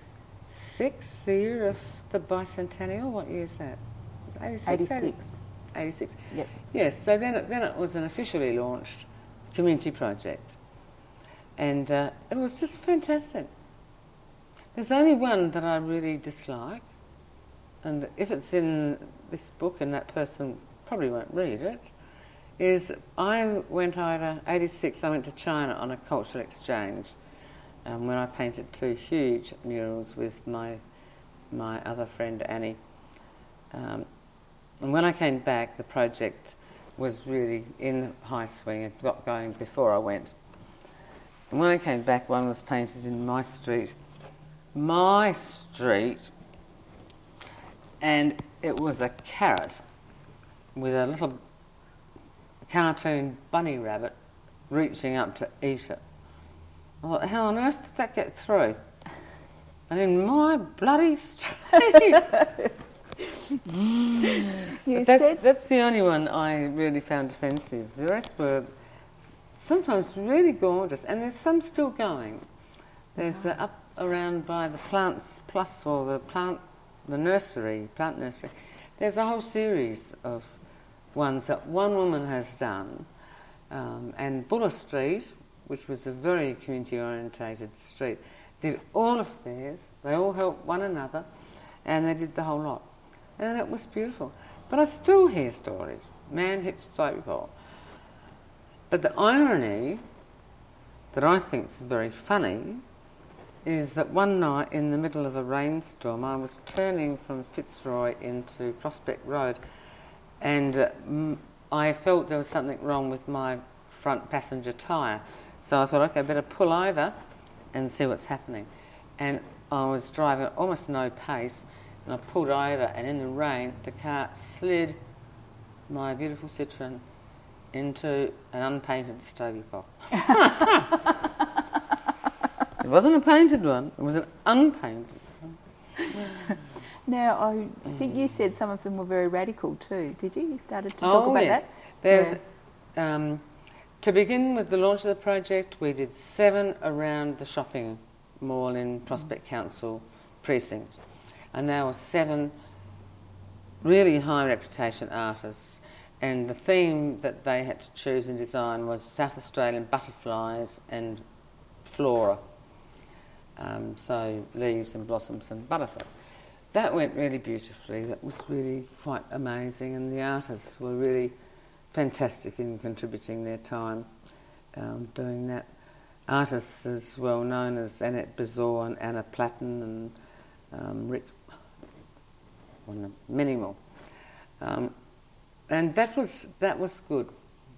the year of the bicentennial. What year is that? eighty-six. eighty-six. eighty-six. Yep. Yes, so then it, then it was an officially launched community project. And uh, it was just fantastic. There's only one that I really dislike, and if it's in this book and that person probably won't read it, is I went over, eighty-six, I went to China on a cultural exchange um, when I painted two huge murals with my, my other friend Annie. Um, and when I came back, the project was really in high swing. It got going before I went. And when I came back, one was painted in my street, my street, and it was a carrot with a little cartoon bunny rabbit reaching up to eat it. I thought, how on earth did that get through? And in my bloody street. You that's, said that's the only one I really found offensive. The rest were sometimes really gorgeous, and there's some still going. There's uh, up around by the Plants Plus, or the plant, the nursery, plant nursery. There's a whole series of ones that one woman has done, um, and Buller Street, which was a very community-orientated street, did all of theirs. They all helped one another, and they did the whole lot. And it was beautiful. But I still hear stories. Man hit Stobie pole. But the irony that I think is very funny is that one night in the middle of a rainstorm, I was turning from Fitzroy into Prospect Road, and uh, m I felt there was something wrong with my front passenger tyre. So I thought, okay, I better pull over and see what's happening. And I was driving at almost no pace, and I pulled over, and in the rain, the car slid my beautiful Citroen into an unpainted Stobie pole. It wasn't a painted one, it was an unpainted one. Now, I think you said some of them were very radical too, did you? You started to oh, talk about yes. that? There's, yeah. um, to begin with the launch of the project, we did seven around the shopping mall in Prospect mm. Council precinct. And there were seven really high reputation artists, and the theme that they had to choose and design was South Australian butterflies and flora. Um, so leaves and blossoms and butterflies. That went really beautifully. That was really quite amazing, and the artists were really fantastic in contributing their time um, doing that. Artists as well known as Annette Bizor and Anna Platten and um, Rick, well, many more. Um, and that was that was good.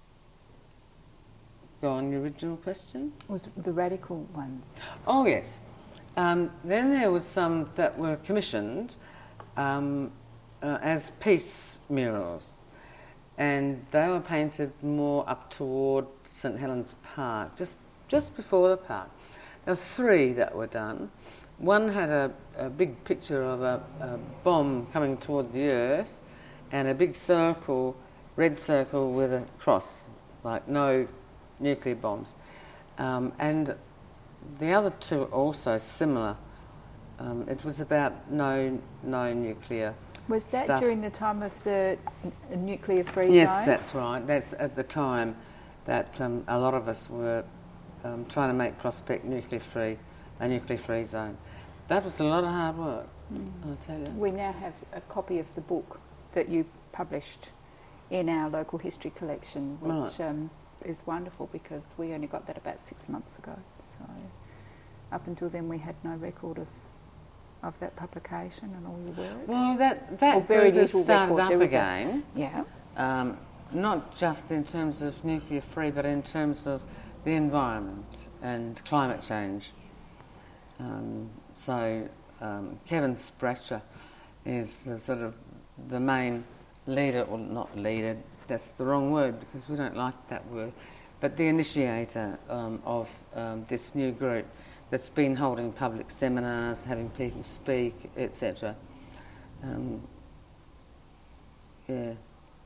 Go on, your original question? Was the radical ones? Oh yes. Um, then there was some that were commissioned um, uh, as peace murals, and they were painted more up toward St Helens Park, just just before the park. There were three that were done. One had a, a big picture of a, a bomb coming toward the earth, and a big circle, red circle with a cross, like no nuclear bombs, um, and the other two are also similar. Um, it was about no no nuclear. Was that stuff. During the time of the n- nuclear-free yes, zone? Yes, that's right. That's at the time that um, a lot of us were um, trying to make Prospect nuclear-free, a nuclear-free zone. That was a lot of hard work, mm. I'll tell you. We now have a copy of the book that you published in our local history collection, which right. um, is wonderful because we only got that about six months ago. So up until then we had no record of of that publication and all your work. Well, that that or very group little started record. up there again. A, yeah. Um, not just in terms of nuclear free, but in terms of the environment and climate change. Um, so um, Kevin Spratcher is the sort of the main leader, or not leader. That's the wrong word because we don't like that word. But the initiator um, of um, this new group that's been holding public seminars, having people speak, et cetera. Um, yeah.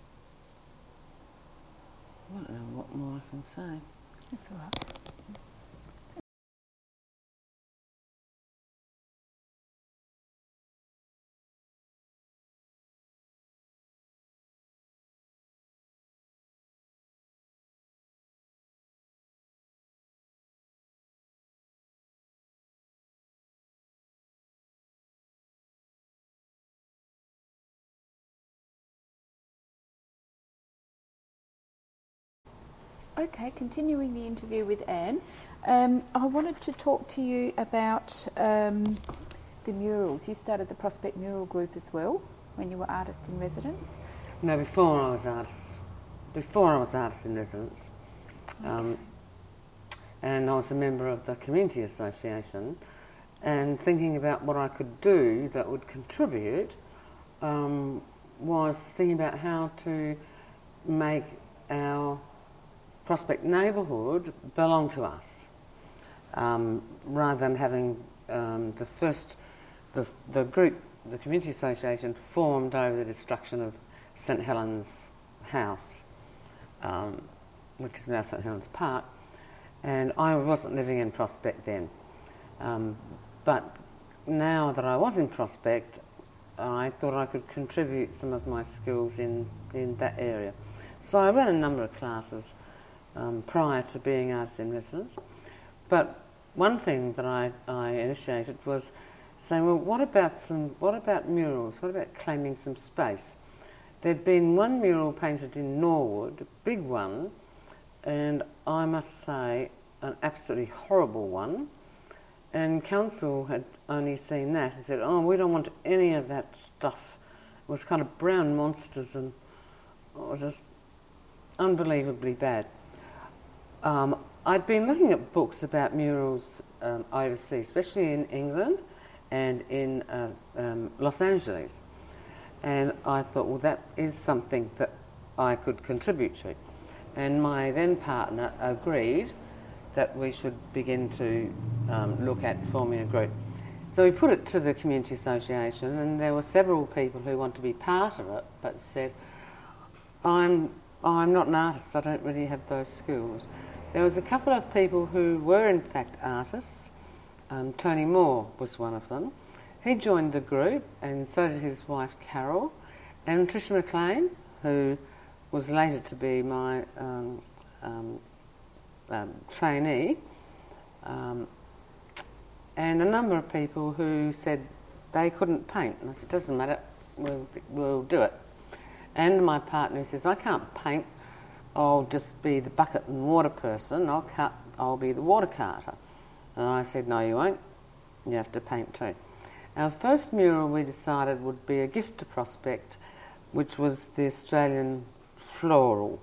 I don't know what more I can say. That's all right. Okay, continuing the interview with Anne, um, I wanted to talk to you about um, the murals. You started the Prospect Mural Group as well when you were artist in residence. No, before I was artist. Before I was artist in residence, okay. um, and I was a member of the Community Association, and thinking about what I could do that would contribute, um, was thinking about how to make our Prospect neighbourhood belong to us, um, rather than having um, the first, the, the group, the Community Association formed over the destruction of St Helens House, um, which is now St Helens Park, and I wasn't living in Prospect then. Um, but now that I was in Prospect, I thought I could contribute some of my skills in, in that area. So I ran a number of classes Um, prior to being artist in residence. But one thing that I, I initiated was saying, well, what about some, what about murals? What about claiming some space? There'd been one mural painted in Norwood, a big one, and I must say, an absolutely horrible one. And council had only seen that and said, oh, we don't want any of that stuff. It was kind of brown monsters and it was just unbelievably bad. Um, I'd been looking at books about murals um, overseas, especially in England and in uh, um, Los Angeles. And I thought, well, that is something that I could contribute to. And my then partner agreed that we should begin to um, look at forming a group. So we put it to the Community Association, and there were several people who want to be part of it, but said, I'm, I'm not an artist, I don't really have those skills. There was a couple of people who were in fact artists. Um, Tony Moore was one of them. He joined the group, and so did his wife Carol, and Tricia McLean, who was later to be my um, um, um, trainee, um, and a number of people who said they couldn't paint. And I said, doesn't matter, we'll, we'll do it. And my partner says, I can't paint, I'll just be the bucket and water person, I'll, cut, I'll be the water carter. And I said, no, you won't, you have to paint too. Our first mural we decided would be a gift to Prospect, which was the Australian floral,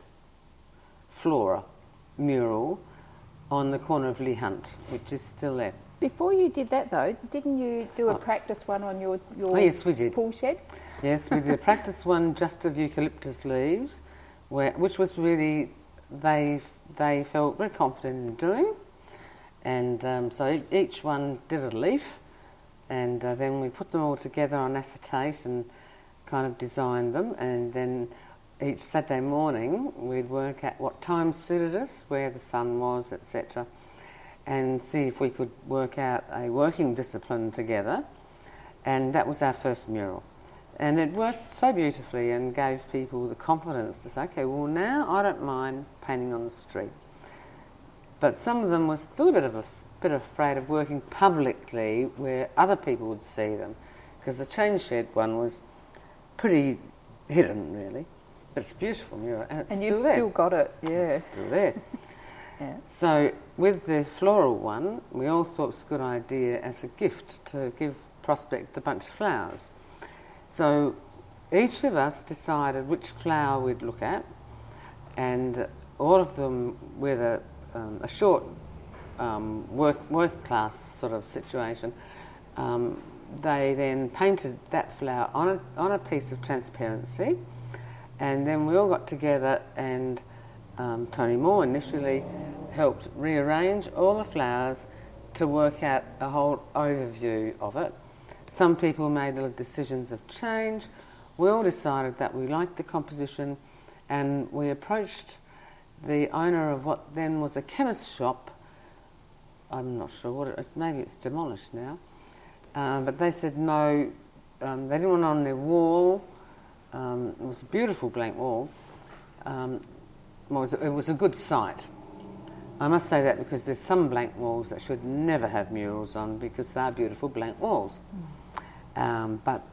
flora mural on the corner of Leigh Hunt, which is still there. Before you did that though, didn't you do a Oh. practice one on your, your Oh, yes, we did. pool shed? Yes, we did a practice one just of eucalyptus leaves, where, which was really, they, they felt very confident in doing. And um, so e- each one did a leaf, and uh, then we put them all together on acetate and kind of designed them, and then each Saturday morning we'd work out what time suited us, where the sun was, et cetera, and see if we could work out a working discipline together. And that was our first mural. And it worked so beautifully and gave people the confidence to say, okay, well now I don't mind painting on the street. But some of them were still a bit of a bit afraid of working publicly where other people would see them, because the chain shed one was pretty hidden really. But it's a beautiful mural, and it's And still you've there. still got it, yeah. It's still there. Yeah. So with the floral one, we all thought it was a good idea as a gift to give Prospect a bunch of flowers. So each of us decided which flower we'd look at, and all of them with a, um, a short um, work, work class sort of situation, um, they then painted that flower on a, on a piece of transparency, and then we all got together, and um, Tony Moore initially helped rearrange all the flowers to work out a whole overview of it. Some people made little decisions of change. We all decided that we liked the composition, and we approached the owner of what then was a chemist shop. I'm not sure what it is, maybe it's demolished now. Um, but they said no, um, they didn't want it on their wall. Um, it was a beautiful blank wall. Um, it, was, it was a good site. I must say that because there's some blank walls that should never have murals on because they're beautiful blank walls. Mm. Um, but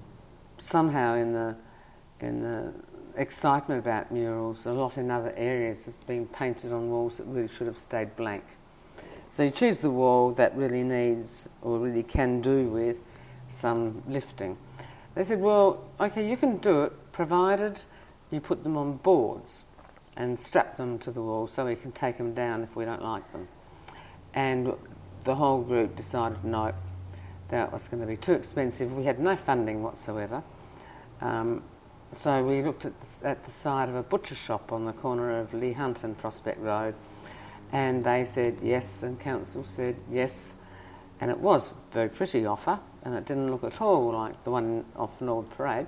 somehow in the in the excitement about murals, a lot in other areas have been painted on walls that really should have stayed blank. So you choose the wall that really needs or really can do with some lifting. They said, well, okay, you can do it provided you put them on boards and strap them to the wall so we can take them down if we don't like them. And the whole group decided no, that was going to be too expensive. We had no funding whatsoever. Um, so we looked at the, at the side of a butcher shop on the corner of Leigh Hunt and Prospect Road, and they said yes, and council said yes, and it was a very pretty offer, and it didn't look at all like the one off Nord Parade.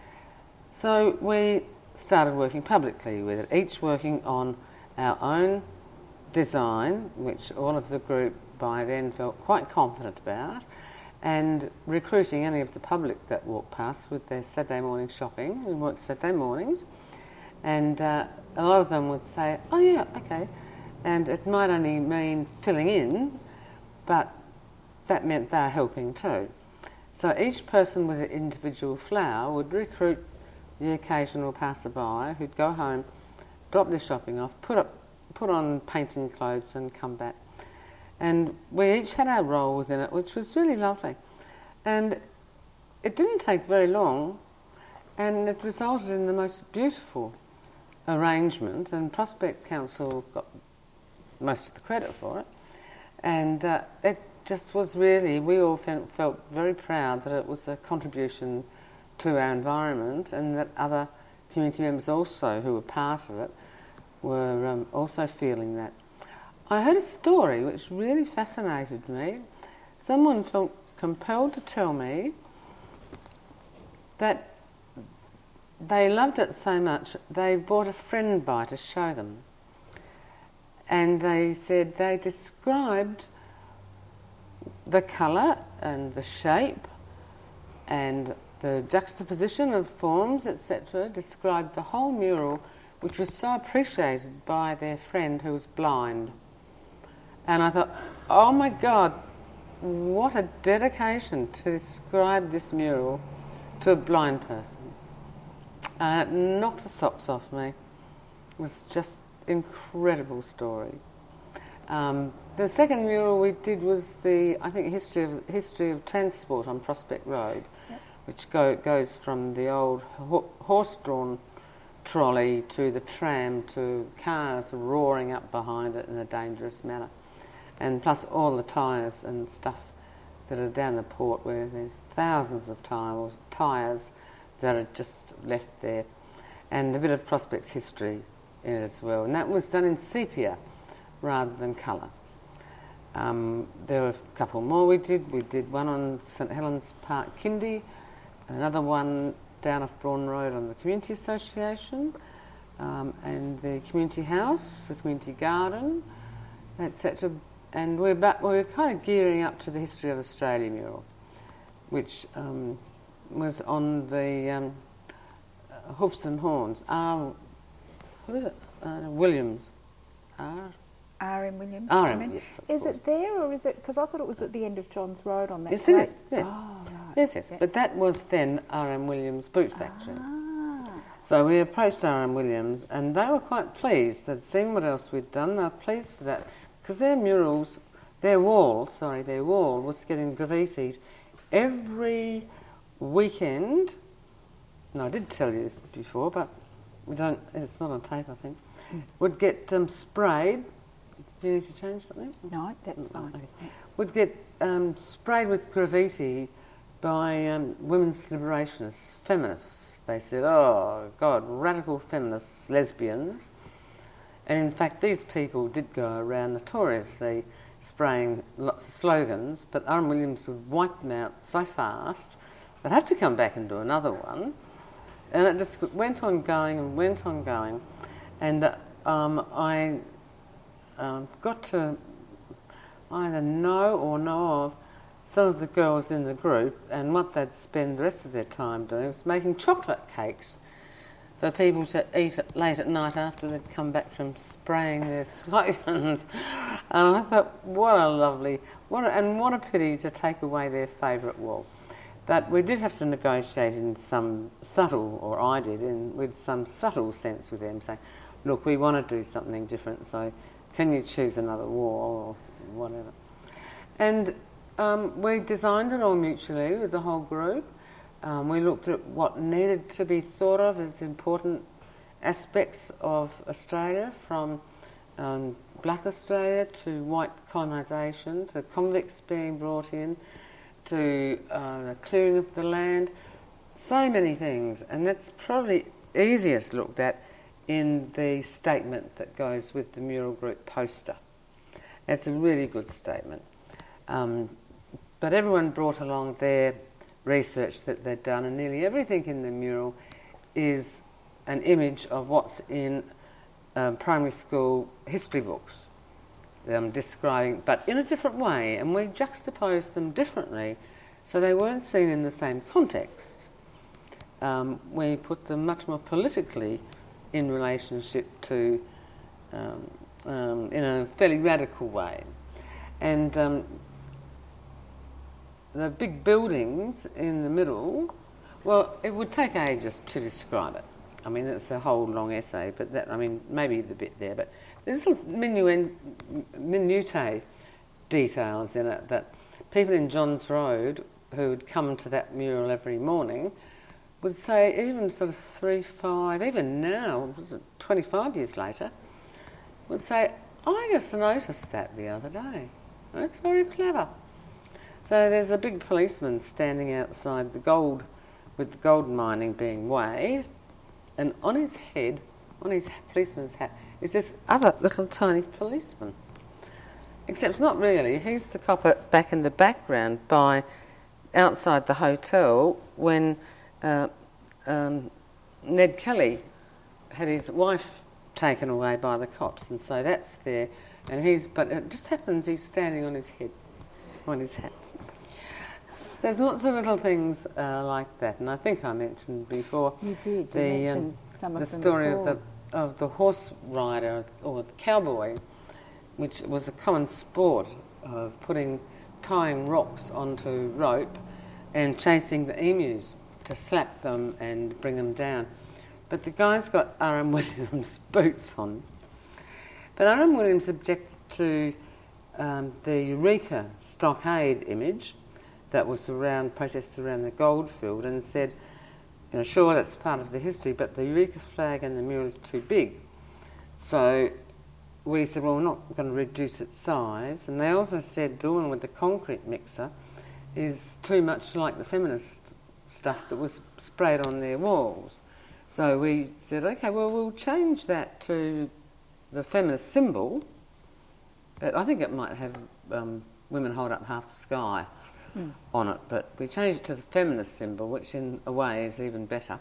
So we started working publicly with it, each working on our own design, which all of the group by then felt quite confident about, and recruiting any of the public that walked past with their Saturday morning shopping. We worked Saturday mornings, and uh, a lot of them would say, oh yeah, okay, and it might only mean filling in, but that meant they were helping too. So each person with an individual flower would recruit the occasional passerby who'd go home, drop their shopping off, put up, put on painting clothes and come back. And we each had our role within it, which was really lovely. And it didn't take very long, and it resulted in the most beautiful arrangement, and Prospect Council got most of the credit for it. And uh, it just was really, we all felt, felt very proud that it was a contribution to our environment, and that other community members also who were part of it were um, also feeling that. I heard a story which really fascinated me. Someone felt compelled to tell me that they loved it so much they brought a friend by to show them. And they said they described the colour and the shape and the juxtaposition of forms, et cetera, described the whole mural, which was so appreciated by their friend who was blind. And I thought, oh my God, what a dedication to describe this mural to a blind person. And it knocked the socks off me. It was just incredible story. Um, the second mural we did was the, I think, history of history of transport on Prospect Road, yep. which go, goes from the old ho- horse-drawn trolley to the tram to cars roaring up behind it in a dangerous manner, and plus all the tyres and stuff that are down the port where there's thousands of tyres, tyres that are just left there, and a bit of Prospect's history in it as well. And that was done in sepia rather than colour. Um, there were a couple more we did. We did one on St Helens Park, Kindy, another one down off Braun Road on the Community Association, um, and the Community House, the Community Garden, et cetera. And we're, back, we're kind of gearing up to the History of Australia mural, which um, was on the um, uh, Hoofs and Horns. R, who is it? Uh, Williams. R. R M Williams. R M, yes, is course. It there, or is it? Because I thought it was at the end of Johns Road on that. Yes, it is. Yes. Oh, right. Yes, yes. Yep. But that was then R M Williams Boot Factory. Ah. So we approached R M Williams, and they were quite pleased. They'd seen what else we'd done. They were pleased for that, because their murals, their wall, sorry, their wall was getting graffitied every weekend. No, I did tell you this before, but we don't. It's not on tape, I think. Mm. Would get um, sprayed. Do you need to change something? No, that's mm, fine. Okay. Yeah. Would get um, sprayed with graffiti by um, women's liberationists, feminists. They said, oh, God, radical feminists, lesbians. And in fact, these people did go around notoriously spraying lots of slogans, but R M Williams would wipe them out so fast, they'd have to come back and do another one. And it just went on going and went on going. And uh, um, I um, got to either know or know of some of the girls in the group, and what they'd spend the rest of their time doing was making chocolate cakes for people to eat at late at night after they'd come back from spraying their slogans. And I thought, what a lovely, what a, and what a pity to take away their favourite wall. But we did have to negotiate in some subtle, or I did, in, with some subtle sense with them, saying, look, we want to do something different, so can you choose another wall or whatever. And um, we designed it all mutually with the whole group. Um, we looked at what needed to be thought of as important aspects of Australia, from um, black Australia to white colonisation, to convicts being brought in, to uh, the clearing of the land, so many things. And that's probably easiest looked at in the statement that goes with the mural group poster. It's a really good statement. Um, but everyone brought along their research that they'd done, and nearly everything in the mural is an image of what's in um, primary school history books, um, describing, but in a different way, and we juxtaposed them differently so they weren't seen in the same context. Um, we put them much more politically in relationship to, um, um, in a fairly radical way. And um, the big buildings in the middle, well, it would take ages to describe it. I mean, it's a whole long essay, but that, I mean, maybe the bit there, but there's little minute, minute details in it that people in Johns Road who would come to that mural every morning would say, even sort of three, five, even now, was it twenty-five years later, would say, I just noticed that the other day. That's very clever. So there's a big policeman standing outside the gold, with the gold mining being weighed, and on his head, on his policeman's hat, is this other little tiny policeman. Except it's not really. He's the copper back in the background by outside the hotel when uh, um, Ned Kelly had his wife taken away by the cops, and so that's there. And he's, but it just happens he's standing on his head, on his hat. So there's lots of little things uh, like that, and I think I mentioned before. You did. The, you mentioned um, some of the them story before. of the of the horse rider or the cowboy, which was a common sport of putting, tying rocks onto rope and chasing the emus to slap them and bring them down. But the guy's got R M Williams boots on. But R M Williams objected to um, the Eureka stockade image that was around, protested around the goldfield, and said, you know, sure, that's part of the history, but the Eureka flag and the mural is too big. So we said, well, we're not going to reduce its size. And they also said doing with the concrete mixer is too much like the feminist stuff that was sprayed on their walls. So we said, okay, well, we'll change that to the feminist symbol. But I think it might have um, women hold up half the sky mm. on it, but we changed it to the feminist symbol, which in a way is even better.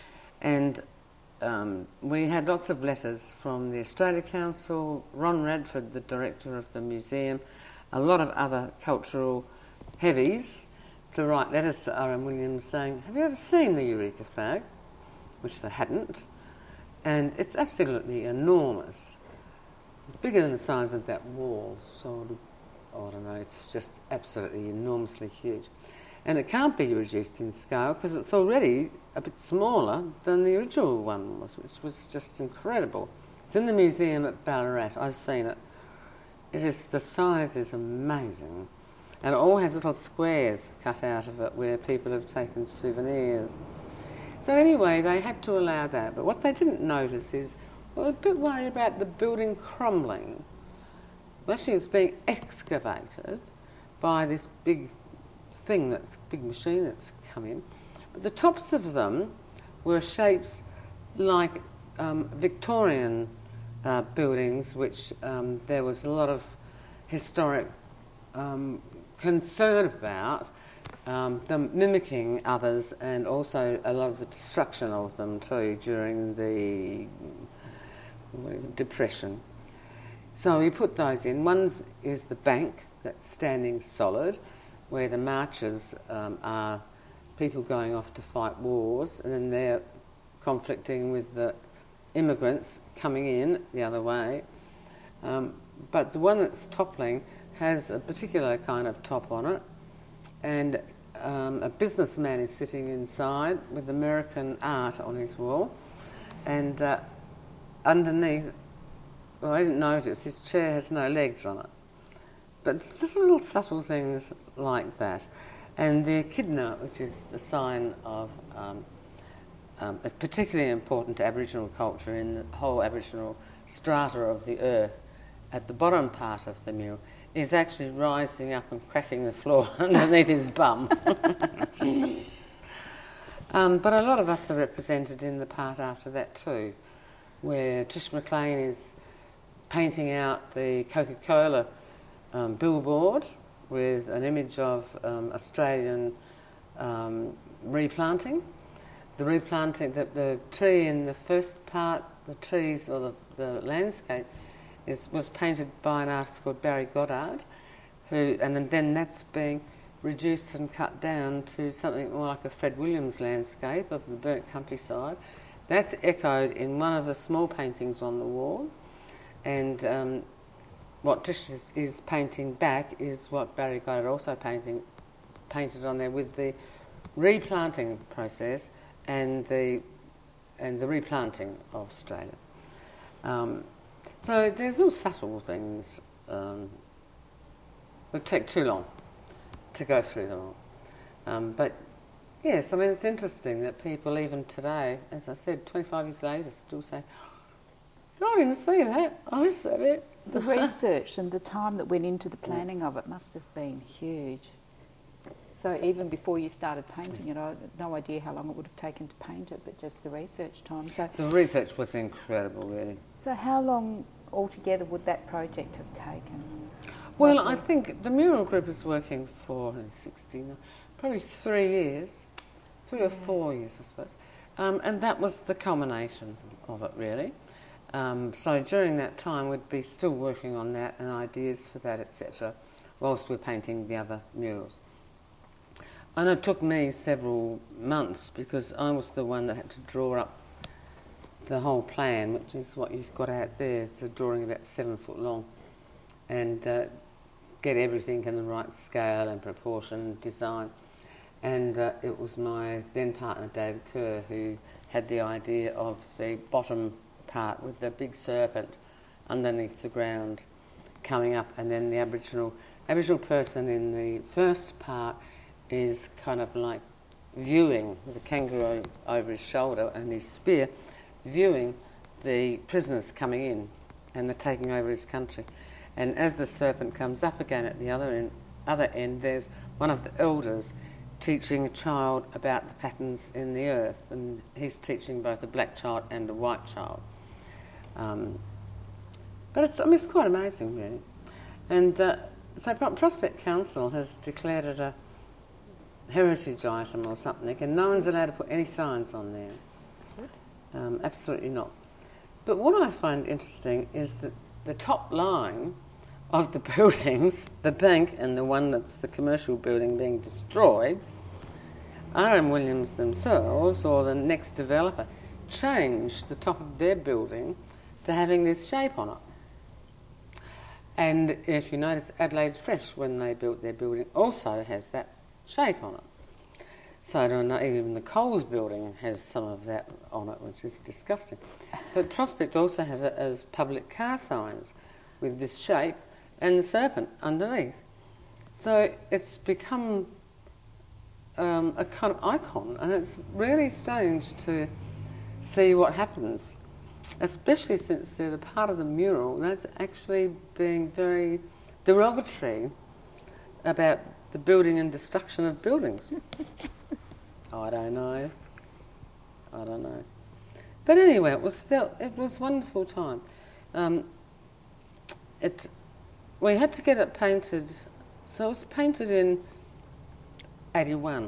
And um, we had lots of letters from the Australia Council, Ron Radford, the director of the museum, a lot of other cultural heavies, to write letters to R M Williams saying, have you ever seen the Eureka flag? Which they hadn't. And it's absolutely enormous. Bigger than the size of that wall. So, I don't know, it's just absolutely enormously huge. And it can't be reduced in scale because it's already a bit smaller than the original one was, which was just incredible. It's in the museum at Ballarat. I've seen it. It is, the size is amazing. And it all has little squares cut out of it where people have taken souvenirs. So anyway, they had to allow that. But what they didn't notice is, well, a bit worried about the building crumbling. Actually, it's being excavated by this big thing, that's big machine that's come in. But the tops of them were shapes like um, Victorian uh, buildings, which um, there was a lot of historic um, concern about. Um, them mimicking others, and also a lot of the destruction of them too during the Depression. So we put those in. One is the bank that's standing solid, where the marchers um, are people going off to fight wars, and then they're conflicting with the immigrants coming in the other way. Um, but the one that's toppling has a particular kind of top on it, and um, a businessman is sitting inside with American art on his wall, and uh, underneath, well, I didn't notice, his chair has no legs on it. But it's just little subtle things like that. And the echidna, which is the sign of, um, um, it's particularly important to Aboriginal culture in the whole Aboriginal strata of the earth, at the bottom part of the mural, is actually rising up and cracking the floor underneath his bum. um, but a lot of us are represented in the part after that too, where Trish McLean is painting out the Coca-Cola um, billboard with an image of um, Australian um, replanting. The replanting, the, the tree in the first part, the trees or the, the landscape, is, was painted by an artist called Barry Goddard, who, and then that's being reduced and cut down to something more like a Fred Williams landscape of the burnt countryside. That's echoed in one of the small paintings on the wall, and um, what Trish is, is painting back is what Barry Goddard also painting, painted on there with the replanting process and the and the replanting of Australia. Um, so there's all subtle things. Um, it would take too long to go through them all. Um, but yes, I mean, it's interesting that people even today, as I said, twenty-five years later, still say, I didn't see that, I missed that bit. The research and the time that went into the planning of it must have been huge. So even before you started painting it, I had no idea how long it would have taken to paint it, but just the research time. So the research was incredible, really. So how long altogether would that project have taken? Well, roughly? I think the mural group is working for sixteen, probably three years, three or four years, I suppose. Um, and that was the culmination of it, really. Um, so during that time, we'd be still working on that and ideas for that, et cetera, whilst we're painting the other murals. And it took me several months because I was the one that had to draw up the whole plan, which is what you've got out there. It's a drawing about seven foot long, and uh, get everything in the right scale and proportion and design. And uh, it was my then partner David Kerr who had the idea of the bottom part with the big serpent underneath the ground coming up, and then the Aboriginal Aboriginal person in the first part is kind of like viewing with a kangaroo over his shoulder and his spear, viewing the prisoners coming in and the taking over his country. And as the serpent comes up again at the other end, other end, there's one of the elders teaching a child about the patterns in the earth, and he's teaching both a black child and a white child. Um, but it's, I mean, it's quite amazing, really. And uh, so Prospect Council has declared it a heritage item or something, and no one's allowed to put any signs on there. Um, absolutely not. But what I find interesting is that the top line of the buildings, the bank and the one that's the commercial building being destroyed, R M Williams themselves, or the next developer, changed the top of their building to having this shape on it. And if you notice, Adelaide Fresh, when they built their building, also has that shape on it. So I don't know, even the Coles building has some of that on it, which is disgusting. But Prospect also has it as public car signs with this shape and the serpent underneath. So it's become um, a kind of icon, and it's really strange to see what happens, especially since they're the part of the mural that's actually being very derogatory about the building and destruction of buildings. I don't know. I don't know. But anyway, it was still, it was a wonderful time. Um, it, we had to get it painted, so it was painted in eighty-one.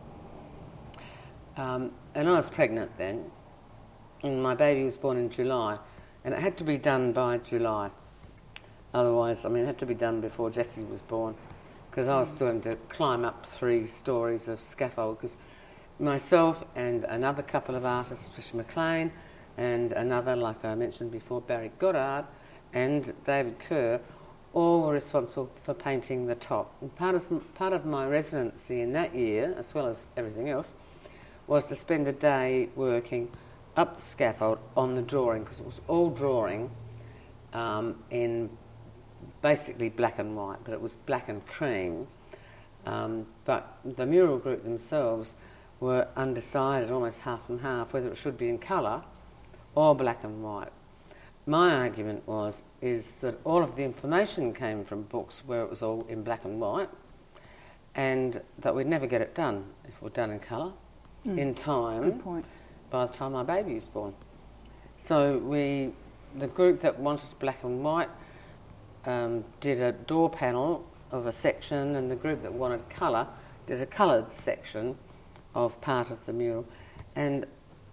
Um, and I was pregnant then, and my baby was born in July, and it had to be done by July. Otherwise, I mean, it had to be done before Jessie was born, because I was still having to climb up three stories of scaffold, because myself and another couple of artists, Trish McLean, and another, like I mentioned before, Barry Goddard, and David Kerr, all were responsible for painting the top. And part of, part of my residency in that year, as well as everything else, was to spend a day working up the scaffold on the drawing, because it was all drawing um, in basically black and white, but it was black and cream. Um, but the mural group themselves were undecided, almost half and half, whether it should be in colour or black and white. My argument was is that all of the information came from books where it was all in black and white, and that we'd never get it done if it were done in colour mm. in time. Good point. By the time my baby was born. So we, the group that wanted black and white, um, did a door panel of a section, and the group that wanted colour did a coloured section of part of the mural. And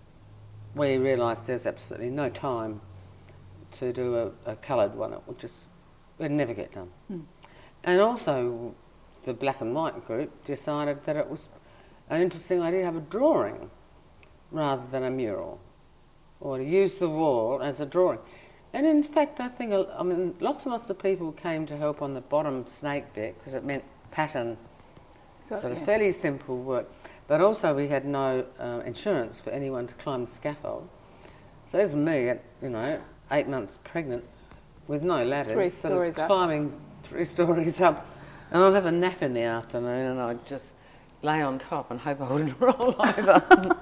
we realised there's absolutely no time to do a, a coloured one. It would just, we'd never get done. Mm. And also the black and white group decided that it was an interesting idea to have a drawing rather than a mural, or to use the wall as a drawing. And in fact, I think, I mean, lots and lots of people came to help on the bottom snake bit, because it meant pattern, so, sort of yeah. fairly simple work. But also we had no uh, insurance for anyone to climb the scaffold. So there's me at, you know, eight months pregnant with no ladders, three sort stories of up. climbing three stories up, and I'd have a nap in the afternoon, and I'd just lay on top and hope I wouldn't roll over.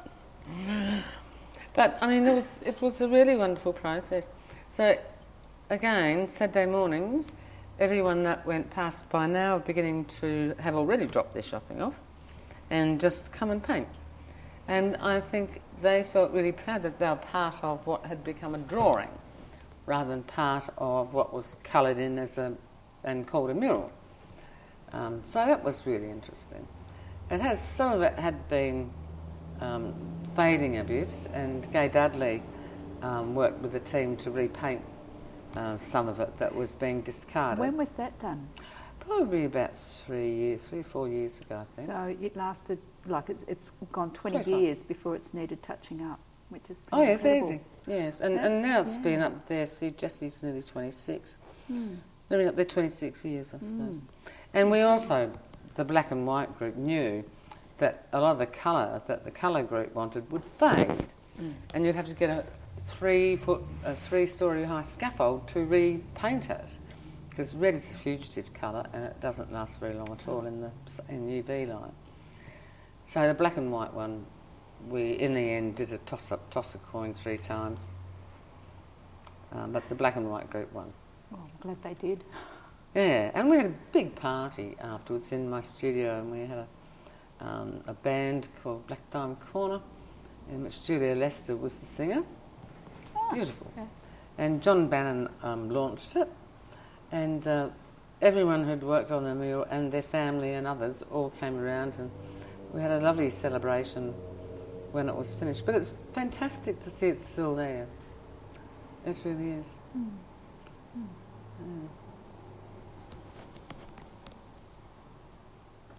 But I mean, it was, it was a really wonderful process. So again, Saturday mornings, everyone that went past by now are beginning to have already dropped their shopping off and just come and paint. And I think they felt really proud that they were part of what had become a drawing rather than part of what was coloured in as a and called a mural. Um, so that was really interesting. it has, some of it had been um, fading a bit, and Gay Dudley um, worked with the team to repaint uh, some of it that was being discarded. When was that done? Probably about three years, three or four years ago, I think. So it lasted, like it's, it's gone twenty twenty-five years before it's needed touching up, which is Oh pretty yes, incredible. easy. Yes, and, That's- and now it's yeah. been up there. See, Jesse's nearly twenty-six. Mm. They've been up there twenty-six years, I suppose. Mm. And we also, the black and white group, knew that a lot of the colour that the colour group wanted would fade, Mm. and you'd have to get a three foot, a three story high scaffold to repaint it, because red is a fugitive colour and it doesn't last very long at all in the s- in U V light. So the black and white one, we in the end did a toss up, toss a coin three times, um, but the black and white group won. Oh, I'm glad they did. Yeah, and we had a big party afterwards in my studio, and we had a, um, a band called Black Diamond Corner, in which Julia Lester was the singer. Ah, Beautiful. okay. And John Bannon um, launched it, and uh, everyone who'd worked on the mural and their family and others all came around, and we had a lovely celebration when it was finished. But it's fantastic to see it's still there. It really is. Mm. Mm.